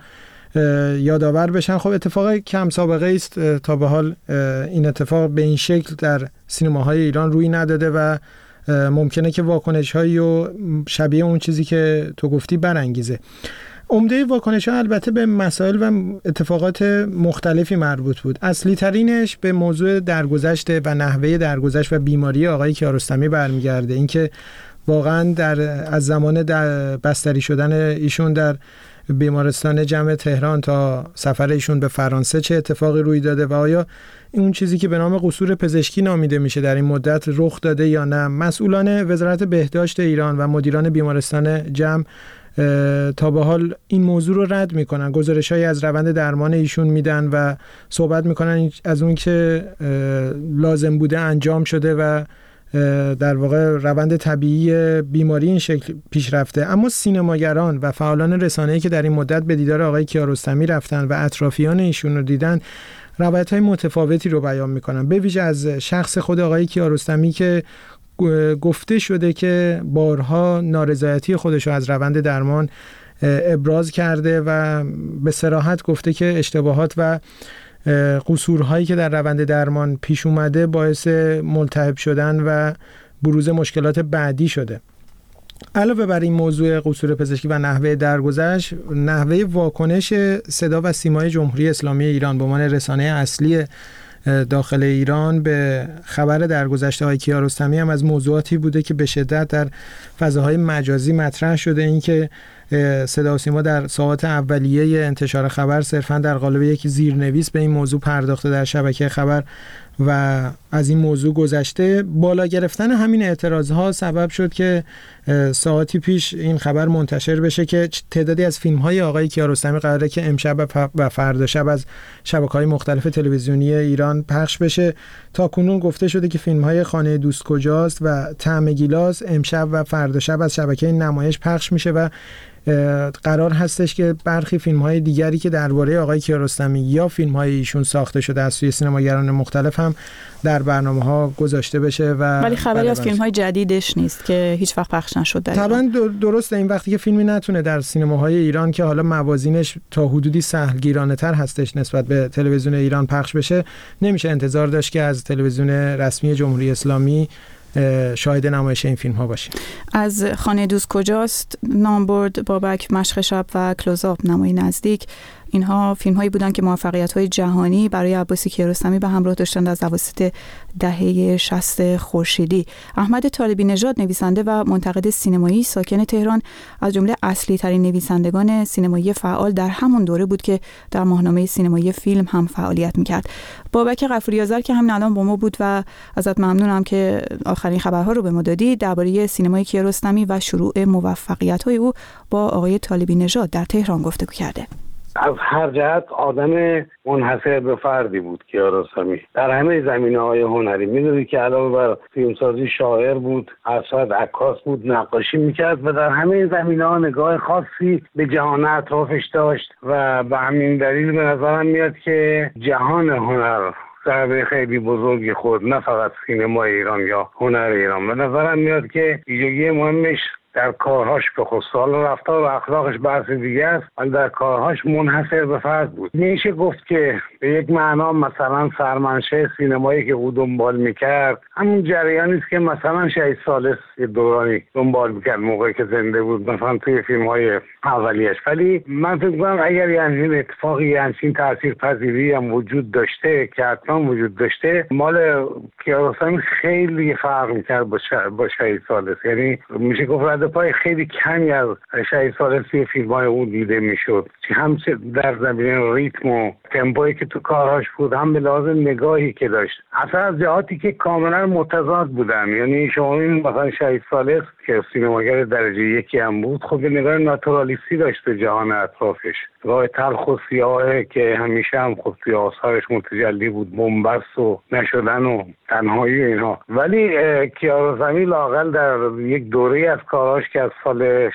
یادآور بشن. خب اتفاق کم سابقه است، تا به حال این اتفاق به این شکل در سینماهای ایران روی نداده و ممکنه که واکنش‌هایی و شبیه اون چیزی که تو گفتی برانگیزه. عمده واکنش‌ها البته به مسائل و اتفاقات مختلفی مربوط بود. اصلی ترینش به موضوع درگذشت و نحوه درگذشت و بیماری آقای کیارستمی برمیگرده. اینکه واقعا از زمان بستری شدن ایشون در بیمارستان جمع تهران تا سفر ایشون به فرانسه چه اتفاقی روی داده و آیا اون چیزی که به نام قصور پزشکی نامیده میشه در این مدت رخ داده یا نه. مسئولان وزارت بهداشت ایران و مدیران بیمارستان جمع تا به حال این موضوع رو رد میکنن، گزارش‌هایی از روند درمان ایشون میدن و صحبت میکنن از اون که لازم بوده انجام شده و در واقع روند طبیعی بیماری این شکل پیش رفته. اما سینماگران و فعالان رسانه‌ای که در این مدت به دیدار آقای کیارستمی رفتن و اطرافیان ایشون رو دیدن، روایت‌های متفاوتی رو بیان میکنن، به ویژه از شخص خود آقای کیارستمی که گفته شده که بارها نارضایتی خودش رو از روند درمان ابراز کرده و به صراحت گفته که اشتباهات و قصورهایی که در روند درمان پیش اومده باعث ملتهب شدن و بروز مشکلات بعدی شده. علاوه بر این موضوع قصور پزشکی و نحوه درگذشت، نحوه واکنش صدا و سیمای جمهوری اسلامی ایران به عنوان رسانه اصلی داخل ایران به خبر درگذشت آقای کیارستمی هم از موضوعاتی بوده که به شدت در فضاهای مجازی مطرح شده. این که صدا و سیما در ساعات اولیه انتشار خبر صرفاً در قالب یک زیرنویس به این موضوع پرداخته در شبکه خبر و از این موضوع گذشته. بالا گرفتن همین اعتراضها سبب شد که ساعتی پیش این خبر منتشر بشه که تعدادی از فیلم‌های آقای کیارستمی قراره که امشب و فردا شب از شبکه‌های مختلف تلویزیونی ایران پخش بشه. تا کنون گفته شده که فیلم‌های خانه دوست کجاست و طعم گیلاس امشب و فردا شب از شبکه نمایش پخش میشه و قرار هستش که برخی فیلم‌های دیگری که درباره آقای کیارستمی یا فیلم‌های ایشون ساخته شده از سوی سینماگران مختلف هم در برنامه‌ها گذاشته بشه ولی خبری از فیلم‌های جدیدش نیست که هیچ وقت پخش نشده. طبعا درسته، این وقتی که فیلمی نتونه در سینماهای ایران که حالا موازینش تا حدودی سهلگیرانه‌تر هستش نسبت به تلویزیون ایران پخش بشه، نمیشه انتظار داشت که از تلویزیون رسمی جمهوری اسلامی شاهد نمایش این فیلم ها باشیم. از خانه دوست کجاست نام برد، بابک، مشق شب و کلوزآپ، نمای نزدیک، اینها فیلم هایی بودن که موفقیت های جهانی برای عباسی کیارستمی به همراه داشتند از اواسط دهه 60 خورشیدی. احمد طالبی نژاد، نویسنده و منتقد سینمایی ساکن تهران، از جمله اصلی ترین نویسندگان سینمایی فعال در همون دوره بود که در ماهنامه سینمایی فیلم هم فعالیت میکرد. بابک غفوری آذر که همین الان با ما بود و ازت ممنونم که آخرین خبرها رو به ما دادی درباره سینمای کیارستمی و شروع موفقیت‌های او با آقای طالبی نژاد در تهران گفتگو کرده. از هر جهت آدم منحصر به فردی بود کیارستمی در همه زمینه‌های هنری. می‌دونی که علاوه بر فیلمسازی شاعر بود، اصلا عکاس بود، نقاشی می‌کرد و در همه زمینه‌ها نگاه خاصی به جهان اطرافش داشت و به همین دلیل به نظرم میاد که جهان هنر ضربه خیلی بزرگی خورد، نه فقط سینما ایران یا هنر ایران. به نظرم میاد که ویژگی مهمش در کارهاش به خصوص رفتار و اخلاقش بحث دیگه است، ولی در کارهاش منحصر به فرد بود. میشه گفت که به یک معنا مثلا سرمنشه سینمایی که او دنبال میکرد همون جریانی است که مثلا شهید ثالث دورانی دنبال میکرد موقعی که زنده بود، مثلا توی فیلم‌های اولیش. ولی من فکر می‌کنم اگر یعنی اتفاقی یعنی تاثیرپذیری هم وجود داشته که حتما وجود داشته، مال کیارستمی خیلی فرق میکرد با شهید ثالث. یعنی میشه گفت پای خیلی کمی از شهید ثالثی فیلم‌های اون دیده میشد، هم در زمینه ریتم و تمپویی که تو کارهاش بود، هم به لحاظ نگاهی که داشت، اصلا از جهاتی که کاملا متضاد بودن. یعنی شما این مثلا شهید ثالث که سینماگر درجه یکی هم بود، خب نگاه ناتورالیستی داشت به جهان اطرافش گاه تلخ و سیاهه که همیشه هم خب توی آثارش متجلی بود، بنبست و نشدن و تنهایی اینها. ولی کیارستمی لااقل در یک دوره از کاراش که از سال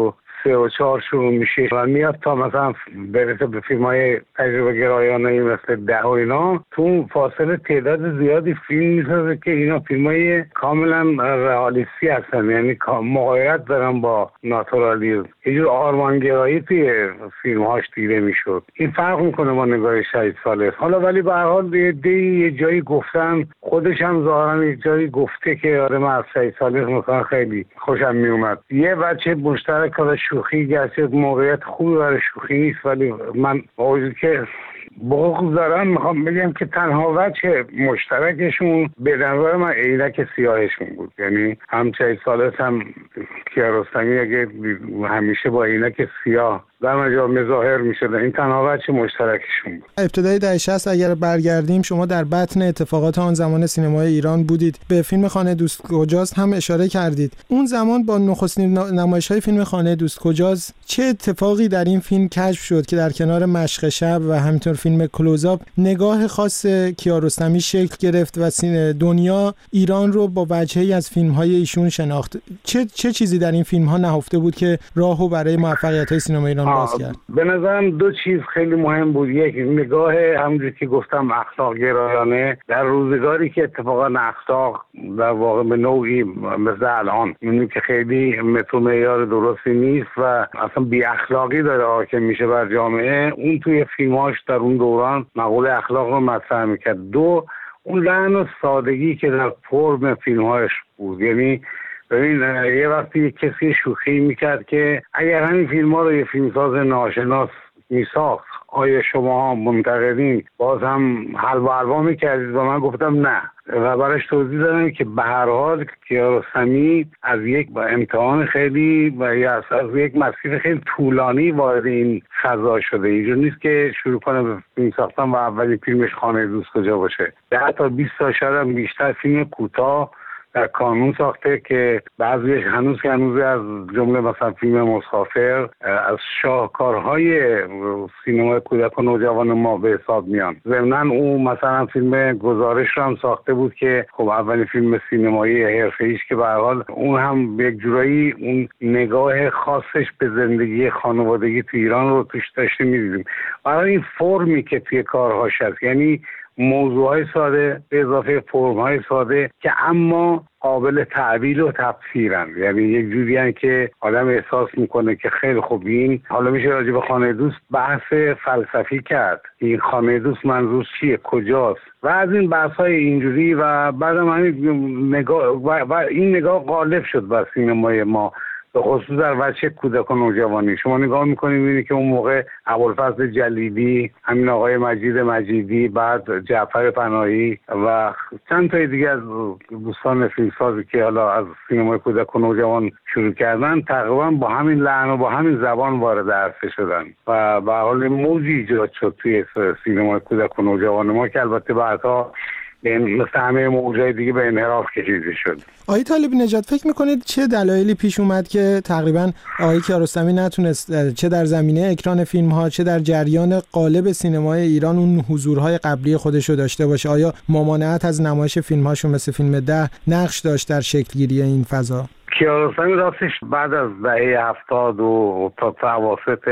63 و 4 شروع میشه و میاد تا مثلا برسه به فیلم‌های تجربه گرایانه‌ای مثل 10 و اینا، تو فاصله تعداد زیادی فیلم میسازه که اینا فیلم‌های کاملا رئالیستی هستن، یعنی مغایرت دارن با ناتورالیسم، یه جور آرمانگرایی توی فیلم‌هاش دیده میشد. این فرق میکنه با نگاه شهید صالح. حالا ولی به هر حال یه جایی گفتن، خودش هم ظاهرا یه جایی گفته که آره من از شهید صالح مثلا خیلی خوشم میومد. یه بچه مشترک شوخی گرچه موقعیت خوبی برای شوخی نیست، ولی من موضوعی که بغض دارم میخوام بگم که تنها وجه مشترکشون به نظر من عینک سیاهشون بود. یعنی هم شهید صالح هم کیارستمی اگه همیشه با عینک سیاه در مجال ظاهر میشد، این تنها وجه مشترکشون بود. ابتدای دهه 60 اگر برگردیم، شما در بطن اتفاقات آن زمان سینمای ایران بودید، به فیلم خانه دوست کجاست هم اشاره کردید. اون زمان با نخستین نمایش‌های فیلم خانه دوست کجاست چه اتفاقی در این فیلم کشف شد که در کنار مشق شب و همینطور فیلم کلوزآپ نگاه خاص کیارستمی شکل گرفت و دنیا ایران رو با وجهی از فیلم‌های ایشون شناخت؟ چه چیزی در این فیلم‌ها نهفته بود که راهو برای موفقیت‌های سینما ایران باز کرد؟ به نظرم دو چیز خیلی مهم بود. یک، نگاه همونجوری که گفتم اخلاق گرایانه در روزگاری که اتفاقا اخلاق در واقع به نوعی مثل الان می‌بینیم که خیلی متر و معیار درستی نیست و اصلا بی اخلاقی داره حاکم میشه بر جامعه. اون توی فیلم‌هاش در اون دوران مقوله اخلاق رو مطرح می‌کرد. دو، اون لحن و سادگی که در فرم فیلم‌هاش بود. یعنی ببین یه وقتی یک کسی شوخی میکرد که اگر همین فیلم ها رو یه فیلمساز ناشناس میساخت، آیا شما ها منتقدین باز هم حلوا میکردید؟ و من گفتم نه و براش توضیح دادم که به هر حال کیارستمی از یک امتحان خیلی و یا از یک مسیر خیلی طولانی وارد این فضا شده. اینجور نیست که شروع کنه به فیلم ساختن و اولی فیلمش خانه دوست کجا باشه. 10 تا 20 تا شاید بیشتر فیلم کوتاه در کانون ساخته که بعضیش هنوز از جمله مثلا فیلم مسافر از شاهکارهای سینمای کودک و نوجوان ما به حساب میان. ضمناً او مثلا فیلم گزارش رو هم ساخته بود که خب اولین فیلم سینمایی حرفه‌ایش که به هر حال اون هم یک جورایی اون نگاه خاصش به زندگی خانوادگی تو ایران رو توش داشته می‌دیدیم. برای این فرمی که توی کارهاش هست، یعنی موضوعهای ساده به اضافه فرم‌های ساده که اما قابل تعبیر و تفسیرن، یعنی یک جوری هن که آدم احساس میکنه که خیلی خوب این حالا میشه راجع به خانه دوست بحث فلسفی کرد، این خانه دوست منظور چیه، کجاست و از این بحث‌های اینجوری و بعدم همین نگاه و این نگاه غالب شد بر سینمای ما به خصوص در بچه کودک و نوجوانی. شما نگاه میکنید میبینید که اون موقع ابوالفضل جلیلی، همین آقای مجید مجیدی، بعد جعفر پناهی و چند تای دیگه از دوستان فیلمسازی که حالا از سینمای کودک و نوجوان شروع کردن تقریبا با همین لحن و با همین زبان وارد عرصه شدن و به حال موجی ایجاد شد توی سینمای کودک و نوجوان ما که البته بعدها مثل همه موضوعی دیگه به انحراف کشیده شد. آقای طالبی نژاد، فکر میکنید چه دلایلی پیش اومد که تقریبا آقای کیارستمی نتونست چه در زمینه اکران فیلم ها چه در جریان قالب سینمای ایران اون حضورهای قبلی خودش رو داشته باشه؟ آیا ممانعت از نمایش فیلم هاشون مثل فیلم 10 نقش داشت در شکل گیری این فضا؟ کیارستمی راستش بعد از دهه 70 و تا اواسط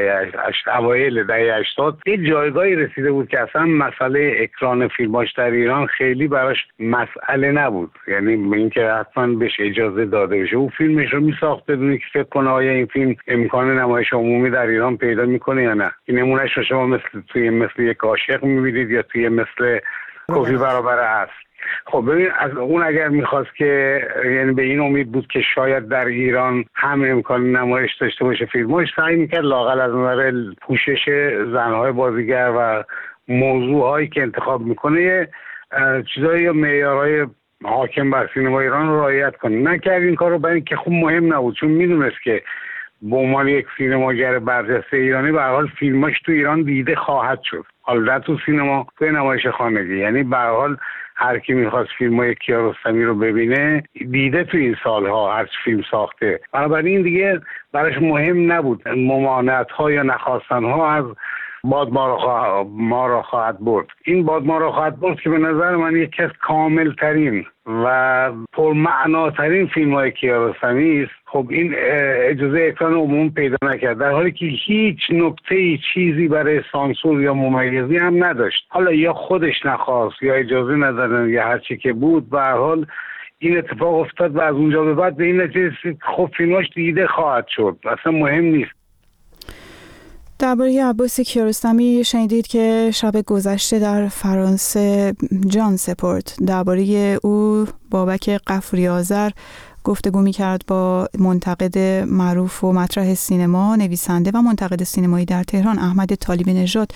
اوایل دهه 80 یه جایگاهی رسیده بود که اصلا مسئله اکران فیلماش در ایران خیلی براش مسئله نبود، یعنی اینکه حتما بهش اجازه داده بشه. او فیلمش رو میساخت بدون که فکر کنه آیا این فیلم امکان نمایش عمومی در ایران پیدا میکنه یا نه. این نمونهش رو شما مثل یک عاشق میبینید یا توی مثل کافی برابر است. خب ببین از اون اگر میخواست که یعنی به این امید بود که شاید در ایران هم امکان نمایش داشته باشه فیلمش، سعی میکرد لااقل از نظر پوشش زنهای بازیگر و موضوعهایی که انتخاب میکنه چیزایی یا معیارهای حاکم بر سینما ایران رو رعایت کنه. نکرد این کارو، برای اینکه خوب مهم نبود، چون میدونست که به عنوان یک سینماگر برجسته ایرانی به هر حال فیلماش تو ایران دیده خواهد شد. حالا تو سینما، تو نمایش خانگی. یعنی به هر حال هر کی میخواست فیلم‌های کیارستمی رو ببینه دیده تو این سالها هر فیلم ساخته، بنابراین دیگه براش مهم نبود ممانعت‌ها یا نخواستن‌ها از باد ما را خواهد برد. این باد ما را خواهد برد که به نظر من یکی از کاملترین و پرمعناترین فیلم‌های کیارستمی است. خب این اجازه اکران عموم پیدا نکرد، در حالی که هیچ نکته چیزی برای سانسور یا ممیزی هم نداشت. حالا یا خودش نخواست یا اجازه ندادن یا هر چی که بود، به هر حال این اتفاق افتاد و از اونجا به بعد به این نتیجه خب فیلماش دیده خواهد شد، اصلا مهم نیست. درباره عباس کیارستمی شنیدید که شب گذشته در فرانسه جان سپرد. درباره او بابک قفوری آذر گفتگو می‌کرد با منتقد معروف و مطرح سینما، نویسنده و منتقد سینمایی در تهران احمد طالبی نژاد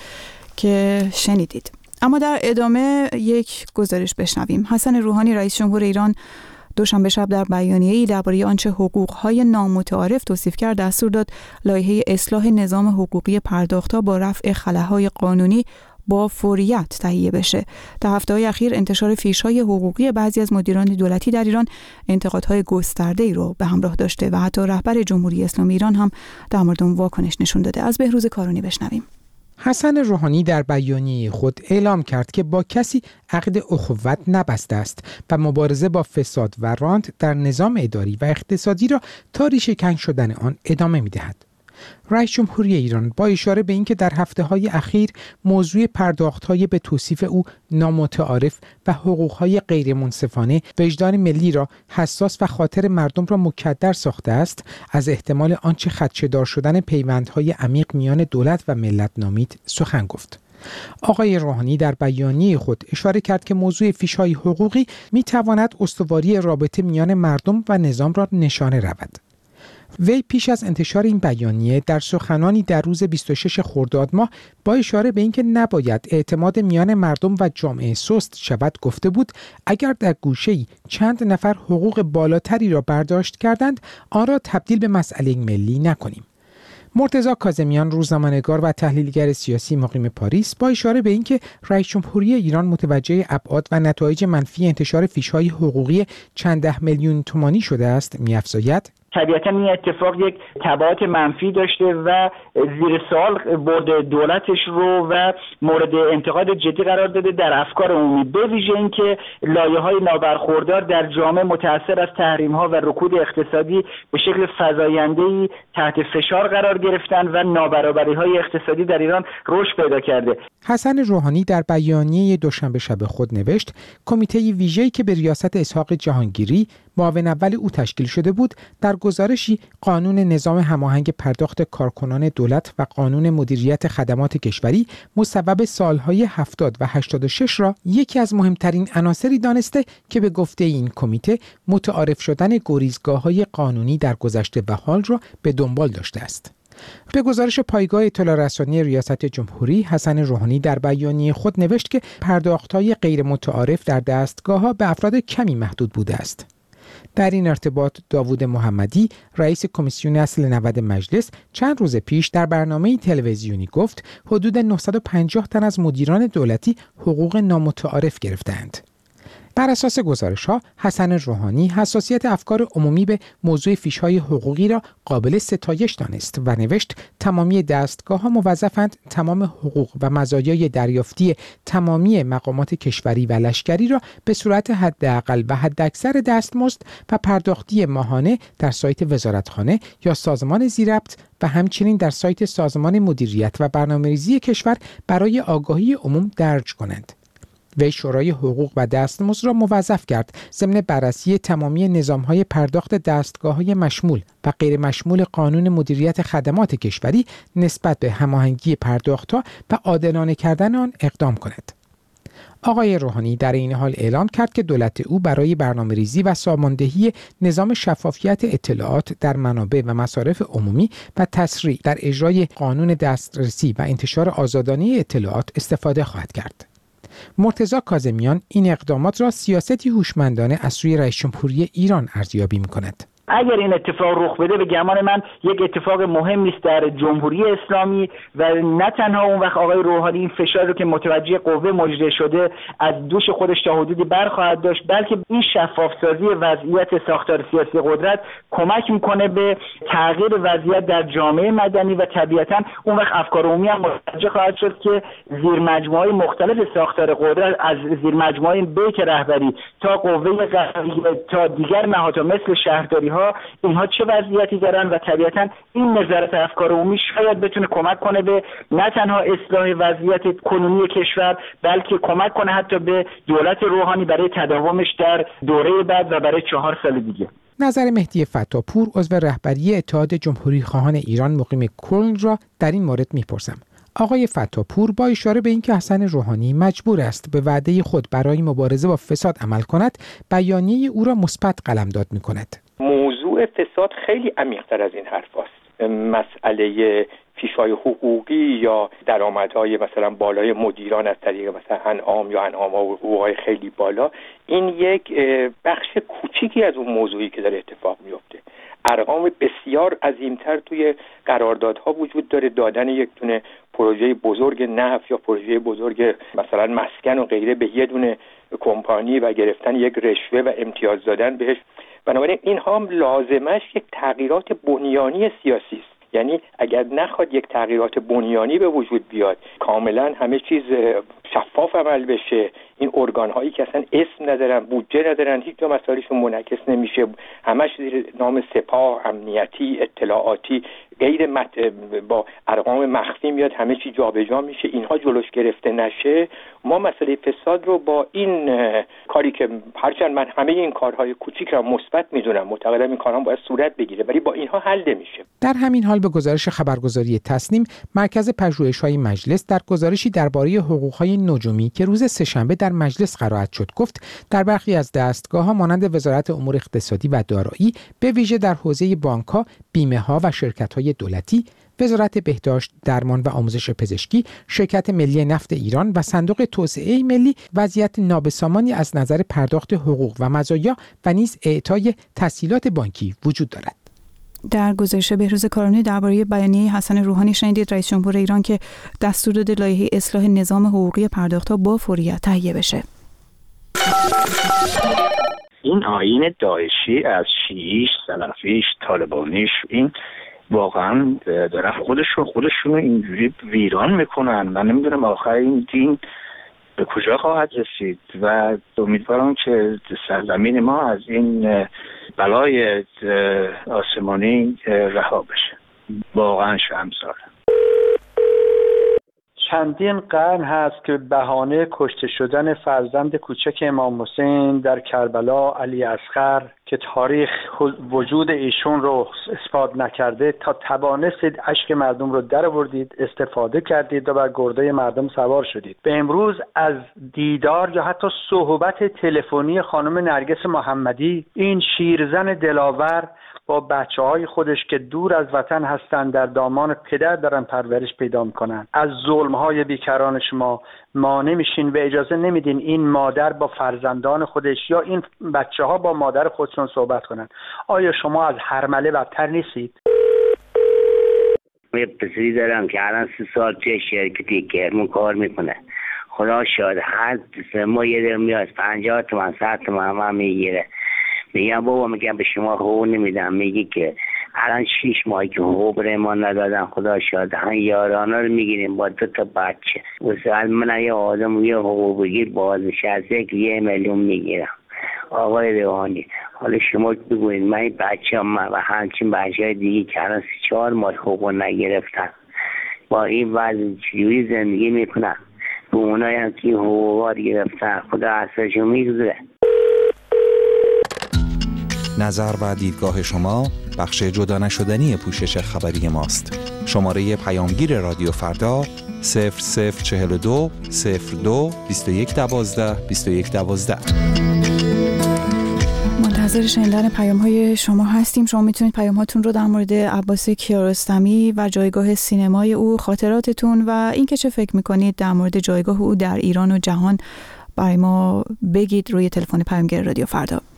که شنیدید. اما در ادامه یک گزارش بشنویم. حسن روحانی رئیس جمهور ایران دوشنبه شب در بیانیه‌ای درباره آنچه حقوق‌های نامتعارف توصیف کرد دستور داد لایحه اصلاح نظام حقوقی پرداخت‌ها با رفع خلاهای قانونی با فوریت تهیه بشه. در هفته‌های اخیر انتشار فیش‌های حقوقی بعضی از مدیران دولتی در ایران انتقادهای گسترده‌ای رو به همراه داشته و حتی رهبر جمهوری اسلامی ایران هم در مورد اون واکنش نشون داده. از بهروز کارونی بشنویم. حسن روحانی در بیانیه خود اعلام کرد که با کسی عقد اخوت نبسته است و مبارزه با فساد و رانت در نظام اداری و اقتصادی را تا ریشه‌کن شدن آن ادامه می‌دهد. رئیس جمهوری ایران با اشاره به اینکه در هفته‌های اخیر موضوع پرداخت‌های به توصیف او نامتعارف و حقوق‌های غیر منصفانه وجدان ملی را حساس و خاطر مردم را مکدر ساخته است، از احتمال آنچه خدشه‌دار شدن پیوندهای عمیق میان دولت و ملت نامید سخن گفت. آقای روحانی در بیانیه خود اشاره کرد که موضوع فیش‌های حقوقی می‌تواند استواری رابطه میان مردم و نظام را نشانه رود. وی پیش از انتشار این بیانیه در سخنانی در روز 26 خرداد ماه با اشاره به اینکه نباید اعتماد میان مردم و جامعه سست شود گفته بود اگر در گوشه‌ای چند نفر حقوق بالاتری را برداشت کردند آن را تبدیل به مسئله ملی نکنیم. مرتضی کاظمیان روزنامه‌نگار و تحلیلگر سیاسی مقیم پاریس با اشاره به اینکه رئیس جمهوری ایران متوجه ابعاد و نتایج منفی انتشار فیش‌های حقوقی چند ده میلیون تومانی شده است می‌افزاید طبیعتا این اتفاق یک تبعات منفی داشته و زیر سوال برده دولتش رو و مورد انتقاد جدی قرار داده در افکار عمومی، به ویژه اینکه لایه‌های نابرخوردار در جامعه متأثر از تحریم‌ها و رکود اقتصادی به شکل فزاینده‌ای تحت فشار قرار گرفتن و نابرابری‌های اقتصادی در ایران رشد پیدا کرده. حسن روحانی در بیانیه دوشنبه شب خود نوشت کمیته ویژه‌ای که به ریاست اسحاق جهانگیری معاون اول او تشکیل شده بود در گزارشی قانون نظام هماهنگ پرداخت کارکنان دولت و قانون مدیریت خدمات کشوری مصوب سالهای 70 و 86 را یکی از مهمترین عناصری دانسته که به گفته این کمیته متعارف شدن گریزگاه‌های قانونی در گذشته و حال را به دنبال داشته است. به گزارش پایگاه اطلاع رسانی ریاست جمهوری، حسن روحانی در بیانیه خود نوشت که پرداخت‌های غیر متعارف در دستگاه‌ها به افراد کمی محدود بوده است. در این ارتباط داوود محمدی رئیس کمیسیون اصل 90 مجلس چند روز پیش در برنامه تلویزیونی گفت حدود 950 تن از مدیران دولتی حقوق نامتعارف گرفتند. بر اساس گزارش‌ها حسن روحانی حساسیت افکار عمومی به موضوع فیش‌های حقوقی را قابل ستایش دانست و نوشت تمامی دستگاه‌ها موظفند تمام حقوق و مزایای دریافتی تمامی مقامات کشوری و لشکری را به صورت حداقل و حداکثر دستمزد و پرداختی ماهانه در سایت وزارتخانه یا سازمان ذی‌ربط و همچنین در سایت سازمان مدیریت و برنامه‌ریزی کشور برای آگاهی عموم درج کنند. وی شورای حقوق و دستمزد را موظف کرد ضمن بررسی تمامی نظام‌های پرداخت دستگاه‌های مشمول و غیر مشمول قانون مدیریت خدمات کشوری نسبت به هماهنگی پرداخت‌ها و عادلانه کردن آن اقدام کند. آقای روحانی در این حال اعلام کرد که دولت او برای برنامه‌ریزی و ساماندهی نظام شفافیت اطلاعات در منابع و مصارف عمومی و تسریع در اجرای قانون دسترسی و انتشار آزادانه اطلاعات استفاده خواهد کرد. مرتضی کاظمیان این اقدامات را سیاستی هوشمندانه از سوی رئیس جمهوری ایران ارزیابی می‌کند. اگر این اتفاق رخ بده به گمان من یک اتفاق مهمی است در جمهوری اسلامی و نه تنها اون وقت آقای روحانی این فشار رو که متوجه قوه مجریه شده از دوش خودش تا حدودی برخواهد داشت، بلکه این شفافسازی وضعیت ساختار سیاسی قدرت کمک میکنه به تغییر وضعیت در جامعه مدنی و طبیعتاً اون وقت افکار عمومی هم متوجه خواهد شد که زیر مجموعه‌های مختلف ساختار قدرت از زیر مجموعه بیک رهبری تا قوه قضاییه تا دیگر نهادها مثل شهرداری‌ها اینها چه وضعیتی دارن و طبیعتاً این نظارت افکار عمومی شاید بتونه کمک کنه به نه تنها اصلاح وضعیت کنونی کشور بلکه کمک کنه حتی به دولت روحانی برای تداومش در دوره بعد و برای 4 سال دیگه. نظر مهدی فتاپور عضو رهبری اتحاد جمهوری خواهان ایران مقیم کلن را در این مورد میپرسم. آقای فتاپور با اشاره به اینکه حسن روحانی مجبور است به وعده خود برای مبارزه با فساد عمل کند، بیانیه او را مثبت قلمداد میکند. موضوع فساد خیلی عمیق‌تر از این حرف است. مسئله فیش‌های حقوقی یا درآمدهای مثلا بالای مدیران از طریق مثلا انعام یا انعام‌ها و حقوق‌های خیلی بالا، این یک بخش کوچیکی از اون موضوعی که داره اتفاق میفته. ارقام بسیار عظیمتر توی قراردادها وجود داره، دادن یک دونه پروژه بزرگ نفت یا پروژه بزرگ مثلا مسکن و غیره به یه دونه کمپانی و گرفتن یک رشوه و امتیاز دادن بهش. بنابراین اینها هم لازمش یک تغییرات بنیانی سیاسی است. یعنی اگر نخواد یک تغییرات بنیانی به وجود بیاد، کاملا همه چیز شفاف عمل بشه، این ارگان هایی که اصلا اسم ندارن، بودجه ندارن، هیچ جا مسائلشون منعکس نمیشه، همش زیر نام سپاه، امنیتی، اطلاعاتی، غیر با ارقام مخفی میاد، همه چی جابجا میشه، اینها جلوش گرفته نشه، ما مسئله فساد رو با این کاری که هرچند من همه این کارهای کوچیک رو مثبت میدونم، معتقدم این کارها باید صورت بگیره، ولی با اینها حل نمیشه. در همین حال به گزارش خبرگزاری تصنیم، مرکز پژوهش‌های مجلس در گزارشی درباره حقوق‌های نجومی که روز سه‌شنبه در مجلس قرائت شد گفت در برخی از دستگاه‌ها مانند وزارت امور اقتصادی و دارایی، به ویژه در حوزه بانک‌ها، بیمه‌ها و شرکت‌های دولتی، وزارت بهداشت، درمان و آموزش پزشکی، شرکت ملی نفت ایران و صندوق توسعه ملی وضعیت نابسامانی از نظر پرداخت حقوق و مزایا و نیز اعطای تسهیلات بانکی وجود دارد. در گزارش بهروز کارانی درباره بیانیه حسن روحانی شنیدید رئیس جمهور ایران که دستور داده لایحه اصلاح نظام حقوقی پرداخت‌ها با فوریت تهیه بشه. این آیین داعشی از شیعیش، سلفیش، طالبانیش، این واقعا دارن خودشون اینجوری ویران میکنن. من نمیدونم آخر این دین به کجا خواهد رسید و امیدوارم که سرزمین ما از این بلای آسمانی رها بشه. واقعا شرمسار. چندین قرن هست که بهانه کشته شدن فرزند کوچک امام حسین در کربلا علی اصغر که تاریخ وجود ایشون رو اثبات نکرده تا توانستید اشک مردم رو در آوردید، استفاده کردید و بر گرده مردم سوار شدید. به امروز از دیدار یا حتی صحبت تلفنی خانم نرگس محمدی، این شیرزن دلاور با بچه‌های خودش که دور از وطن هستند در دامان پدر دارن پرورش پیدا میکنن، از ظلم‌های بیکران شما مانع میشین و اجازه نمیدین این مادر با فرزندان خودش یا این بچه‌ها با مادر خودشون صحبت کنن. آیا شما از هرمله بدتر نیستید؟ یه پسری دارم که الان 3 سال پیش شرکتی کرمون کار میکنه. خدا شاید هر 3 ماه یه دفعه میاد 50 تومن 100 تومن هم میگیره. میگم بابا، میگم به شما حقوق نمیدم. میگی که الان 6 ماهی که حقوق به ما ندادن، خدا شاید هم یارانه رو میگیریم با 2 تا بچه. واسه من یه آدم یه حقوق بگیر بازنشسته که 1 میلیون میگیرم. آقای روحانی، حالا شما بگوید من این بچه و همچین بچه های دیگه که الان 3-4 ماه حقوق نگرفتن با این وضع چجوری زندگی میکنن؟ به اونایی هم که حقوق گرفتن خدا اصلشون میگذره. نظر و دیدگاه شما بخش جدا نشدنی پوشش خبری ماست. شماره پیامگیر رادیو فردا 0042 02 21 12 21 12. منتظر شنیدن پیام‌های شما هستیم. شما میتونید پیام‌هاتون رو در مورد عباس کیارستمی و جایگاه سینمای او، خاطراتتون و اینکه چه فکر می‌کنید در مورد جایگاه او در ایران و جهان برای ما بگید روی تلفن پیامگیر رادیو فردا.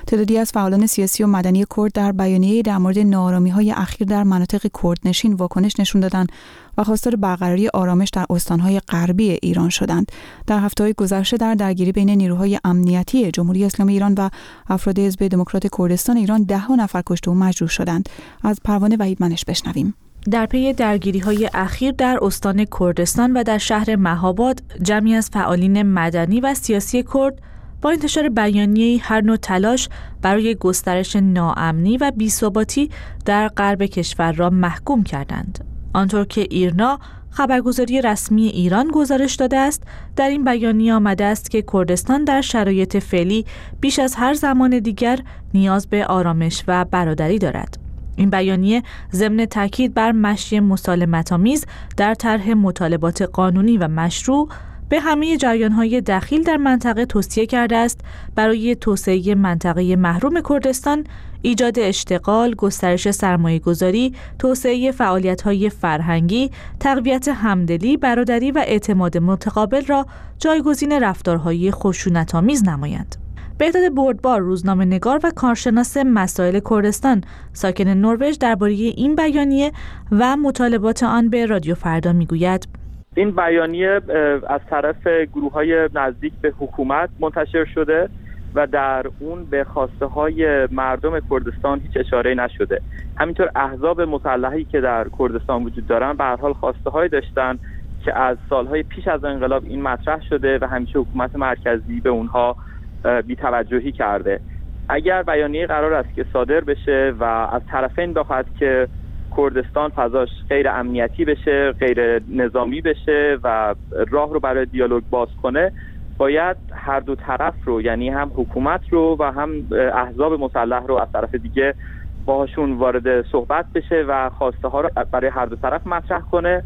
تعدادی از فعالان سیاسی و مدنی کرد در بیانیه‌ای در مورد ناآرامی‌های اخیر در مناطق کردنشین واکنش نشون دادند و خواستار برقراری آرامش در استان‌های غربی ایران شدند. در هفته‌های گذشته در درگیری بین نیروهای امنیتی جمهوری اسلامی ایران و افراد حزب دموکرات کردستان ایران 10 نفر کشته و مجروح شدند. از پروانه وحیدمنش بشنویم. در پی درگیری‌های اخیر در استان کردستان و در شهر مهاباد، جمعی از فعالین مدنی و سیاسی کرد با انتشار بیانیه‌ای هر نوع تلاش برای گسترش ناامنی و بی‌ثباتی در غرب کشور را محکوم کردند. آنطور که ایرنا، خبرگزاری رسمی ایران، گزارش داده است، در این بیانیه آمده است که کردستان در شرایط فعلی بیش از هر زمان دیگر نیاز به آرامش و برادری دارد. این بیانیه ضمن تاکید بر مشی مسالمت‌آمیز در طرح مطالبات قانونی و مشروع به همه جریان‌های دخیل در منطقه توصیه کرده است برای توسعه منطقه محروم کردستان، ایجاد اشتغال، گسترش سرمایه‌گذاری، توسعه فعالیت‌های فرهنگی، تقویت همدلی، برادری و اعتماد متقابل را جایگزین رفتارهای خشونت‌آمیز نمایند. بهداد بردبار، روزنامه‌نگار و کارشناس مسائل کردستان ساکن نروژ، درباره این بیانیه و مطالبات آن به رادیو فردا میگوید: این بیانیه از طرف گروه‌های نزدیک به حکومت منتشر شده و در اون به خواسته‌های مردم کردستان هیچ اشاره‌ای نشده. همینطور احزاب مسلحی که در کردستان وجود دارن به هر حال خواسته‌هایی داشتن که از سالهای پیش از انقلاب این مطرح شده و همیشه حکومت مرکزی به اونها بی‌توجهی کرده. اگر بیانیه قرار است که صادر بشه و از طرفین بخواد که کردستان فضاش غیر امنیتی بشه، غیر نظامی بشه و راه رو برای دیالوگ باز کنه، باید هر دو طرف رو، یعنی هم حکومت رو و هم احزاب مسلح رو از طرف دیگه باهاشون وارد صحبت بشه و خواسته ها رو برای هر دو طرف مطرح کنه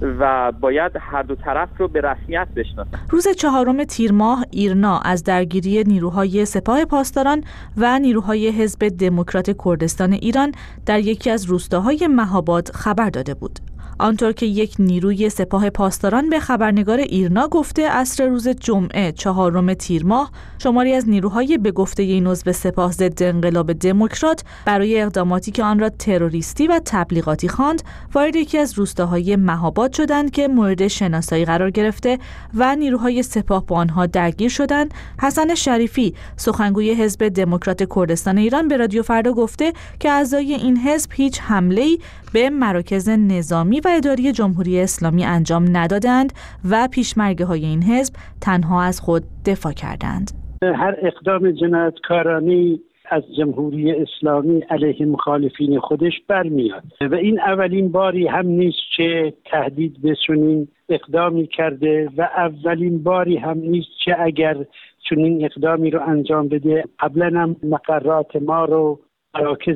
و باید هر دو طرف رو به رسمیت بشناسه. روز 4 تیر ماه، ایرنا از درگیری نیروهای سپاه پاسداران و نیروهای حزب دموکرات کردستان ایران در یکی از روستاهای مهاباد خبر داده بود. آنطور که یک نیروی سپاه پاسداران به خبرنگار ایرنا گفته، عصر روز جمعه 4 تیر ماه شماری از نیروهای به گفته این عضو سپاه ضد انقلاب دموکرات برای اقداماتی که آن را تروریستی و تبلیغاتی خواند وارد یکی از روستاهای مهاباد شدند که مورد شناسایی قرار گرفته و نیروهای سپاه با آنها درگیر شدند. حسن شریفی، سخنگوی حزب دموکرات کردستان ایران، به رادیو فردا گفته که اعضای این حزب هیچ حمله‌ای به مراکز نظامی و اداری جمهوری اسلامی انجام ندادند و پیشمرگه‌های این حزب تنها از خود دفاع کردند. هر اقدام جنایتکارانه از جمهوری اسلامی علیه مخالفین خودش برمیاد و این اولین باری هم نیست که تهدید به چنین اقدامی کرده و اولین باری هم نیست که اگر چنین اقدامی رو انجام بده. قبلا هم مقرات ما رو، مراکز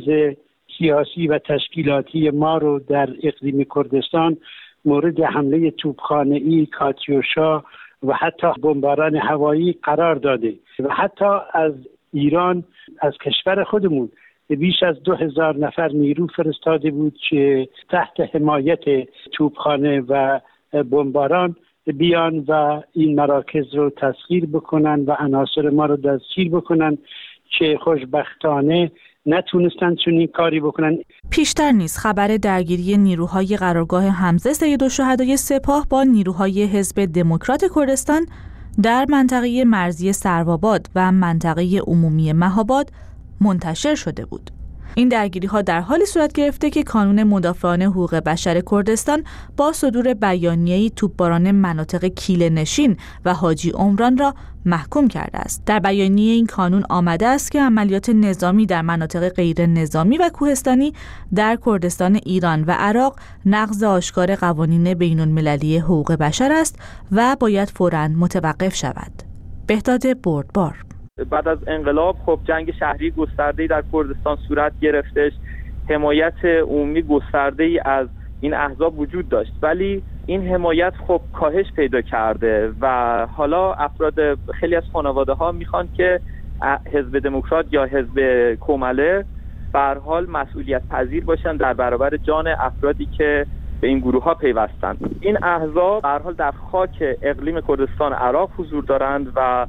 سیاسی و تشکیلاتی ما رو در اقلیم کردستان مورد حمله توپخانه‌ای، کاتیوشا و حتی بمباران هوایی قرار داده و حتی از ایران، از کشور خودمون، بیش از 2000 نفر نیرو فرستاده بود که تحت حمایت توپخانه و بمباران بیان و این مراکز رو تسخیر بکنن و عناصر ما رو دستگیر بکنن که خوشبختانه نتونستن چنین کاری بکنن. پیشتر نیز خبر درگیری نیروهای قرارگاه حمزه سید الشهدای سپاه با نیروهای حزب دموکرات کردستان در منطقه مرزی سروآباد و منطقه عمومی مهاباد منتشر شده بود. این درگیری‌ها در حالی صورت گرفته که کانون مدافعان حقوق بشر کردستان با صدور بیانیه‌ای توپباران مناطق کیله‌نشین و حاجی عمران را محکوم کرده است. در بیانیه این کانون آمده است که عملیات نظامی در مناطق غیر نظامی و کوهستانی در کردستان ایران و عراق نقض آشکار قوانین بین‌المللی حقوق بشر است و باید فوراً متوقف شود. بهداد بردبار. بعد از انقلاب خب جنگ شهری گسترده‌ای در کردستان صورت گرفتش، حمایت عمومی گسترده‌ای از این احزاب وجود داشت، ولی این حمایت خب کاهش پیدا کرده و حالا افراد خیلی از خانواده‌ها میخوان که حزب دموکرات یا حزب کومله به هر حال مسئولیت پذیر باشن در برابر جان افرادی که به این گروه ها پیوستند. این احزاب به هر حال در خاک اقلیم کردستان عراق حضور دارند و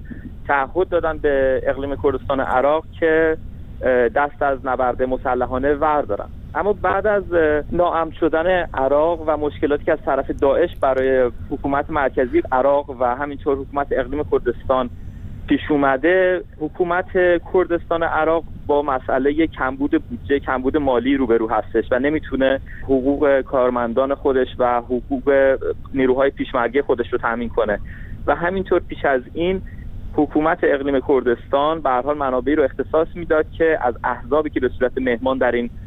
تعهد دادن به اقلیم کردستان عراق که دست از نبرد مسلحانه وردارن. اما بعد از ناامن شدن عراق و مشکلاتی که از طرف داعش برای حکومت مرکزی عراق و همینطور حکومت اقلیم کردستان پیش اومده، حکومت کردستان عراق با مسئله کمبود بودجه، کمبود مالی روبرو هستش و نمیتونه حقوق کارمندان خودش و حقوق نیروهای پیشمرگی خودش رو تامین کنه و همینطور پیش از این حکومت اقلیم کردستان به هر حال منابعی رو اختصاص میداد که از احزابی که به صورت مهمان در این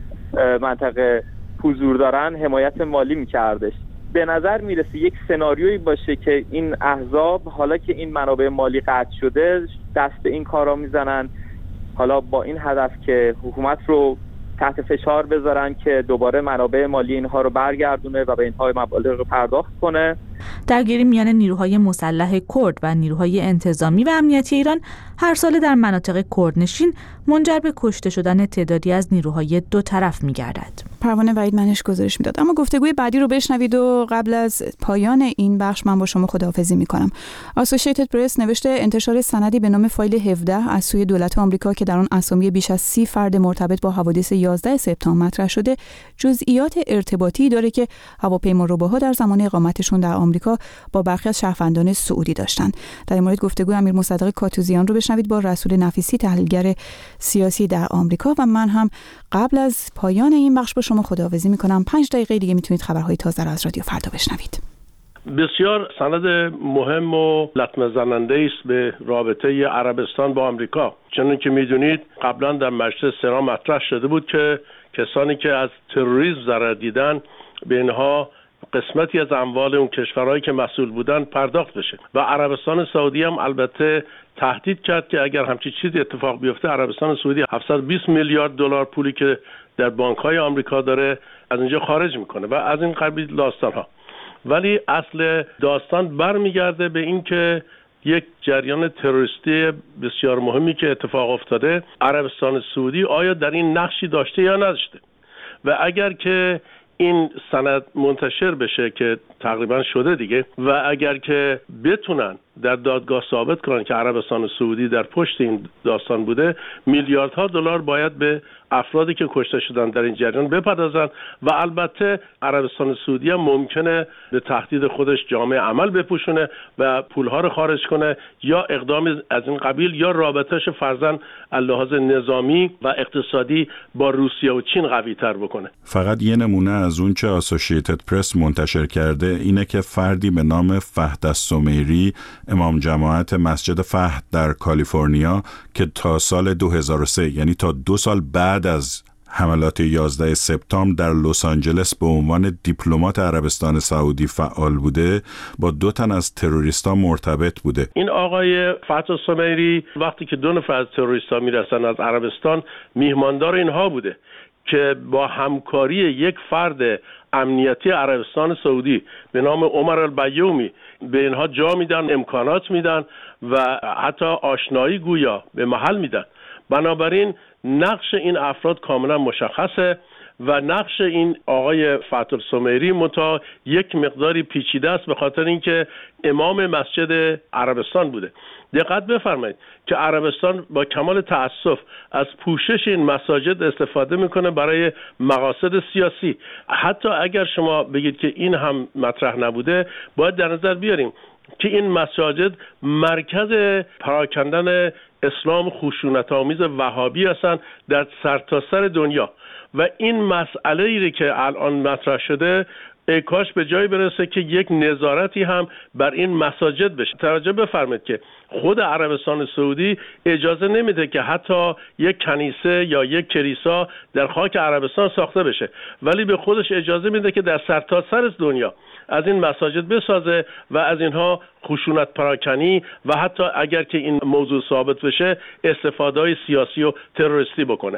منطقه حضور دارن حمایت مالی میکردش. به نظر میرسه یک سناریویی باشه که این احزاب حالا که این منابع مالی قطع شده دست به این کارا میزنن، حالا با این هدف که حکومت رو تحت فشار بذارن که دوباره منابع مالی اینها رو برگردونه و به اینها مبالغ رو پرداخت کنه. درگیری میان نیروهای مسلح کرد و نیروهای انتظامی و امنیتی ایران هر ساله در مناطق کردنشین منجر به کشته شدن تعدادی از نیروهای دو طرف می‌گردد. پروانه وحید منش گزارش میداد. اما گفتگوی بعدی رو بشنوید و قبل از پایان این بخش من با شما خداحافظی میکنم. اسوسییتد پرس نوشته انتشار سندی به نام فایل 17 از سوی دولت آمریکا که در آن اسامی بیش از 30 فرد مرتبط با حوادث 11 سپتامبر مطرح شده جزئیات ارتباطی داره که هواپیماروباها در زمان اقامتشون در آمریکا با برخی از شهروندان سعودی داشتن. در این مورد گفتگوی امیر مصدق کاتوزیان رو بشنوید با رسول نفیسی تحلیلگر سیاسی در آمریکا و من هم قبل از پایان این بخش با شما خداحافظی میکنم. 5 دقیقه دیگه میتونید خبرهای تازه را از رادیو فردا بشنوید. بسیار سند مهم و لطمه زننده است به رابطه عربستان با آمریکا. چون که میدونید قبلا در مجلس سنا مطرح شده بود که کسانی که از تروریسم ضرر دیدن به اینها قسمتی از اموال اون کشورهایی که مسئول بودن پرداخت بشه و عربستان سعودی هم البته تهدید کرد که اگر همچین چیزی اتفاق بیفته عربستان سعودی 720 میلیارد دلار پولی که در بانک‌های آمریکا داره از اینجا خارج میکنه و از این قبیل داستان‌ها. ولی اصل داستان برمیگرده به این که یک جریان تروریستی بسیار مهمی که اتفاق افتاده، عربستان سعودی آیا در این نقشی داشته یا نداشته؟ و اگر که این سند منتشر بشه که تقریبا شده دیگه و اگر که بتونن در دادگاه ثابت کنن که عربستان سعودی در پشت این داستان بوده، میلیاردها دلار باید به افرادی که کشته شدن در این جریان بپردازن و البته عربستان سعودی هم ممکنه به تهدید خودش جامعه عمل بپوشونه و پولها رو خارج کنه یا اقدام از این قبیل یا رابطه‌اش فرضاً از لحاظ نظامی و اقتصادی با روسیه و چین قوی تر بکنه. فقط یه نمونه از اون چه اسوسییتد پرس منتشر کرده اینه که فردی به نام فهد السمیری امام جماعت مسجد فهد در کالیفرنیا که تا سال 2003 یعنی تا 2 سال بعد از حملات 11 سپتامبر در لس آنجلس به عنوان دیپلمات عربستان سعودی فعال بوده، با 2 تن از تروریستا مرتبط بوده. این آقای فتح السمیری وقتی که 2 نفر از تروریستا میرسن از عربستان میهماندار اینها بوده که با همکاری یک فرد امنیتی عربستان سعودی به نام عمر البیومی به اینها جا میدن، امکانات میدن و حتی آشنایی گویا به محل میدن. بنابراین نقش این افراد کاملا مشخصه و نقش این آقای فتح السمیری متا یک مقداری پیچیده است به خاطر اینکه امام مسجد عربستان بوده. دقت بفرمایید که عربستان با کمال تأسف از پوشش این مساجد استفاده میکنه برای مقاصد سیاسی. حتی اگر شما بگید که این هم مطرح نبوده، باید در نظر بیاریم که این مساجد مرکز پراکندن اسلام خشونت‌آمیز وهابی هستن در سرتاسر دنیا و این مسئله ای که الان مطرح شده ای کاش به جایی برسه که یک نظارتی هم بر این مساجد بشه. توجه بفرمایید که خود عربستان سعودی اجازه نمیده که حتی یک کنیسه یا یک کلیسا در خاک عربستان ساخته بشه، ولی به خودش اجازه میده که در سرتاسر دنیا از این مساجد بسازه و از اینها خشونت پراکنی و حتی اگر که این موضوع ثابت بشه استفاده‌های سیاسی و تروریستی بکنه.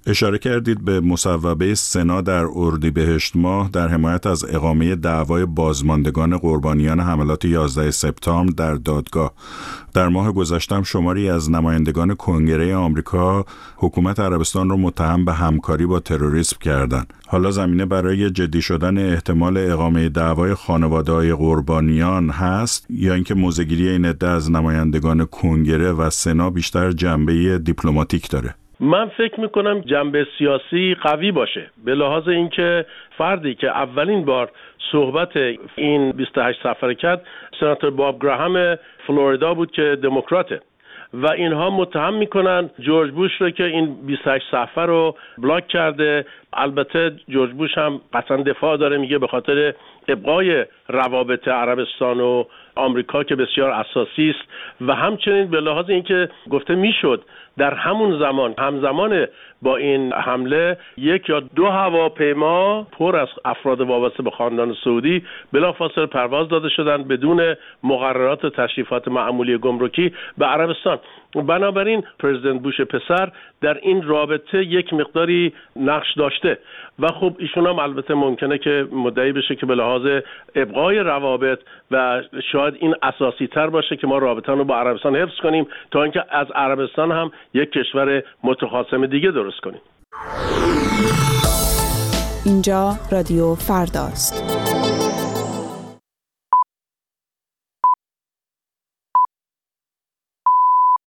اشاره کردید به مصوبه سنا در اردیبهشت ماه در حمایت از اقامه دعوای بازماندگان قربانیان حملات 11 سپتامبر در دادگاه. در ماه گذشته شماری از نمایندگان کنگره آمریکا حکومت عربستان را متهم به همکاری با تروریسم کردند. حالا زمینه برای جدی شدن احتمال اقامه دعوای خانواده‌های قربانیان هست یا اینکه موضع‌گیری این عده از نمایندگان کنگره و سنا بیشتر جنبه دیپلماتیک داره؟ من فکر میکنم جنبه سیاسی قوی باشه، به لحاظ اینکه فردی که اولین بار صحبت این 28 صفحه کرد سناتور باب گراهام فلوریدا بود که دموکراته و اینها متهم میکنن جورج بوش رو که این 28 صفحه رو بلاک کرده. البته جورج بوش هم قطعا دفاع داره، میگه به خاطر ابقای روابط عربستان و آمریکا که بسیار اساسی است و همچنین به لحاظ اینکه گفته میشد در همون زمان همزمان با این حمله 1 یا 2 هواپیما پر از افراد وابسته به خاندان سعودی بلافاصله پرواز داده شدند بدون مقررات و تشریفات معمولی گمرکی به عربستان. بنابراین پرزیدنت بوش پسر در این رابطه یک مقداری نقش داشته و خب ایشون هم البته ممکنه که مدعی بشه که به لحاظ ابقای روابط و شاید این اساسی تر باشه که ما رابطه رو با عربستان حفظ کنیم تا اینکه از عربستان هم یک کشور متخاصم دیگه درست کنیم. اینجا رادیو فرداست.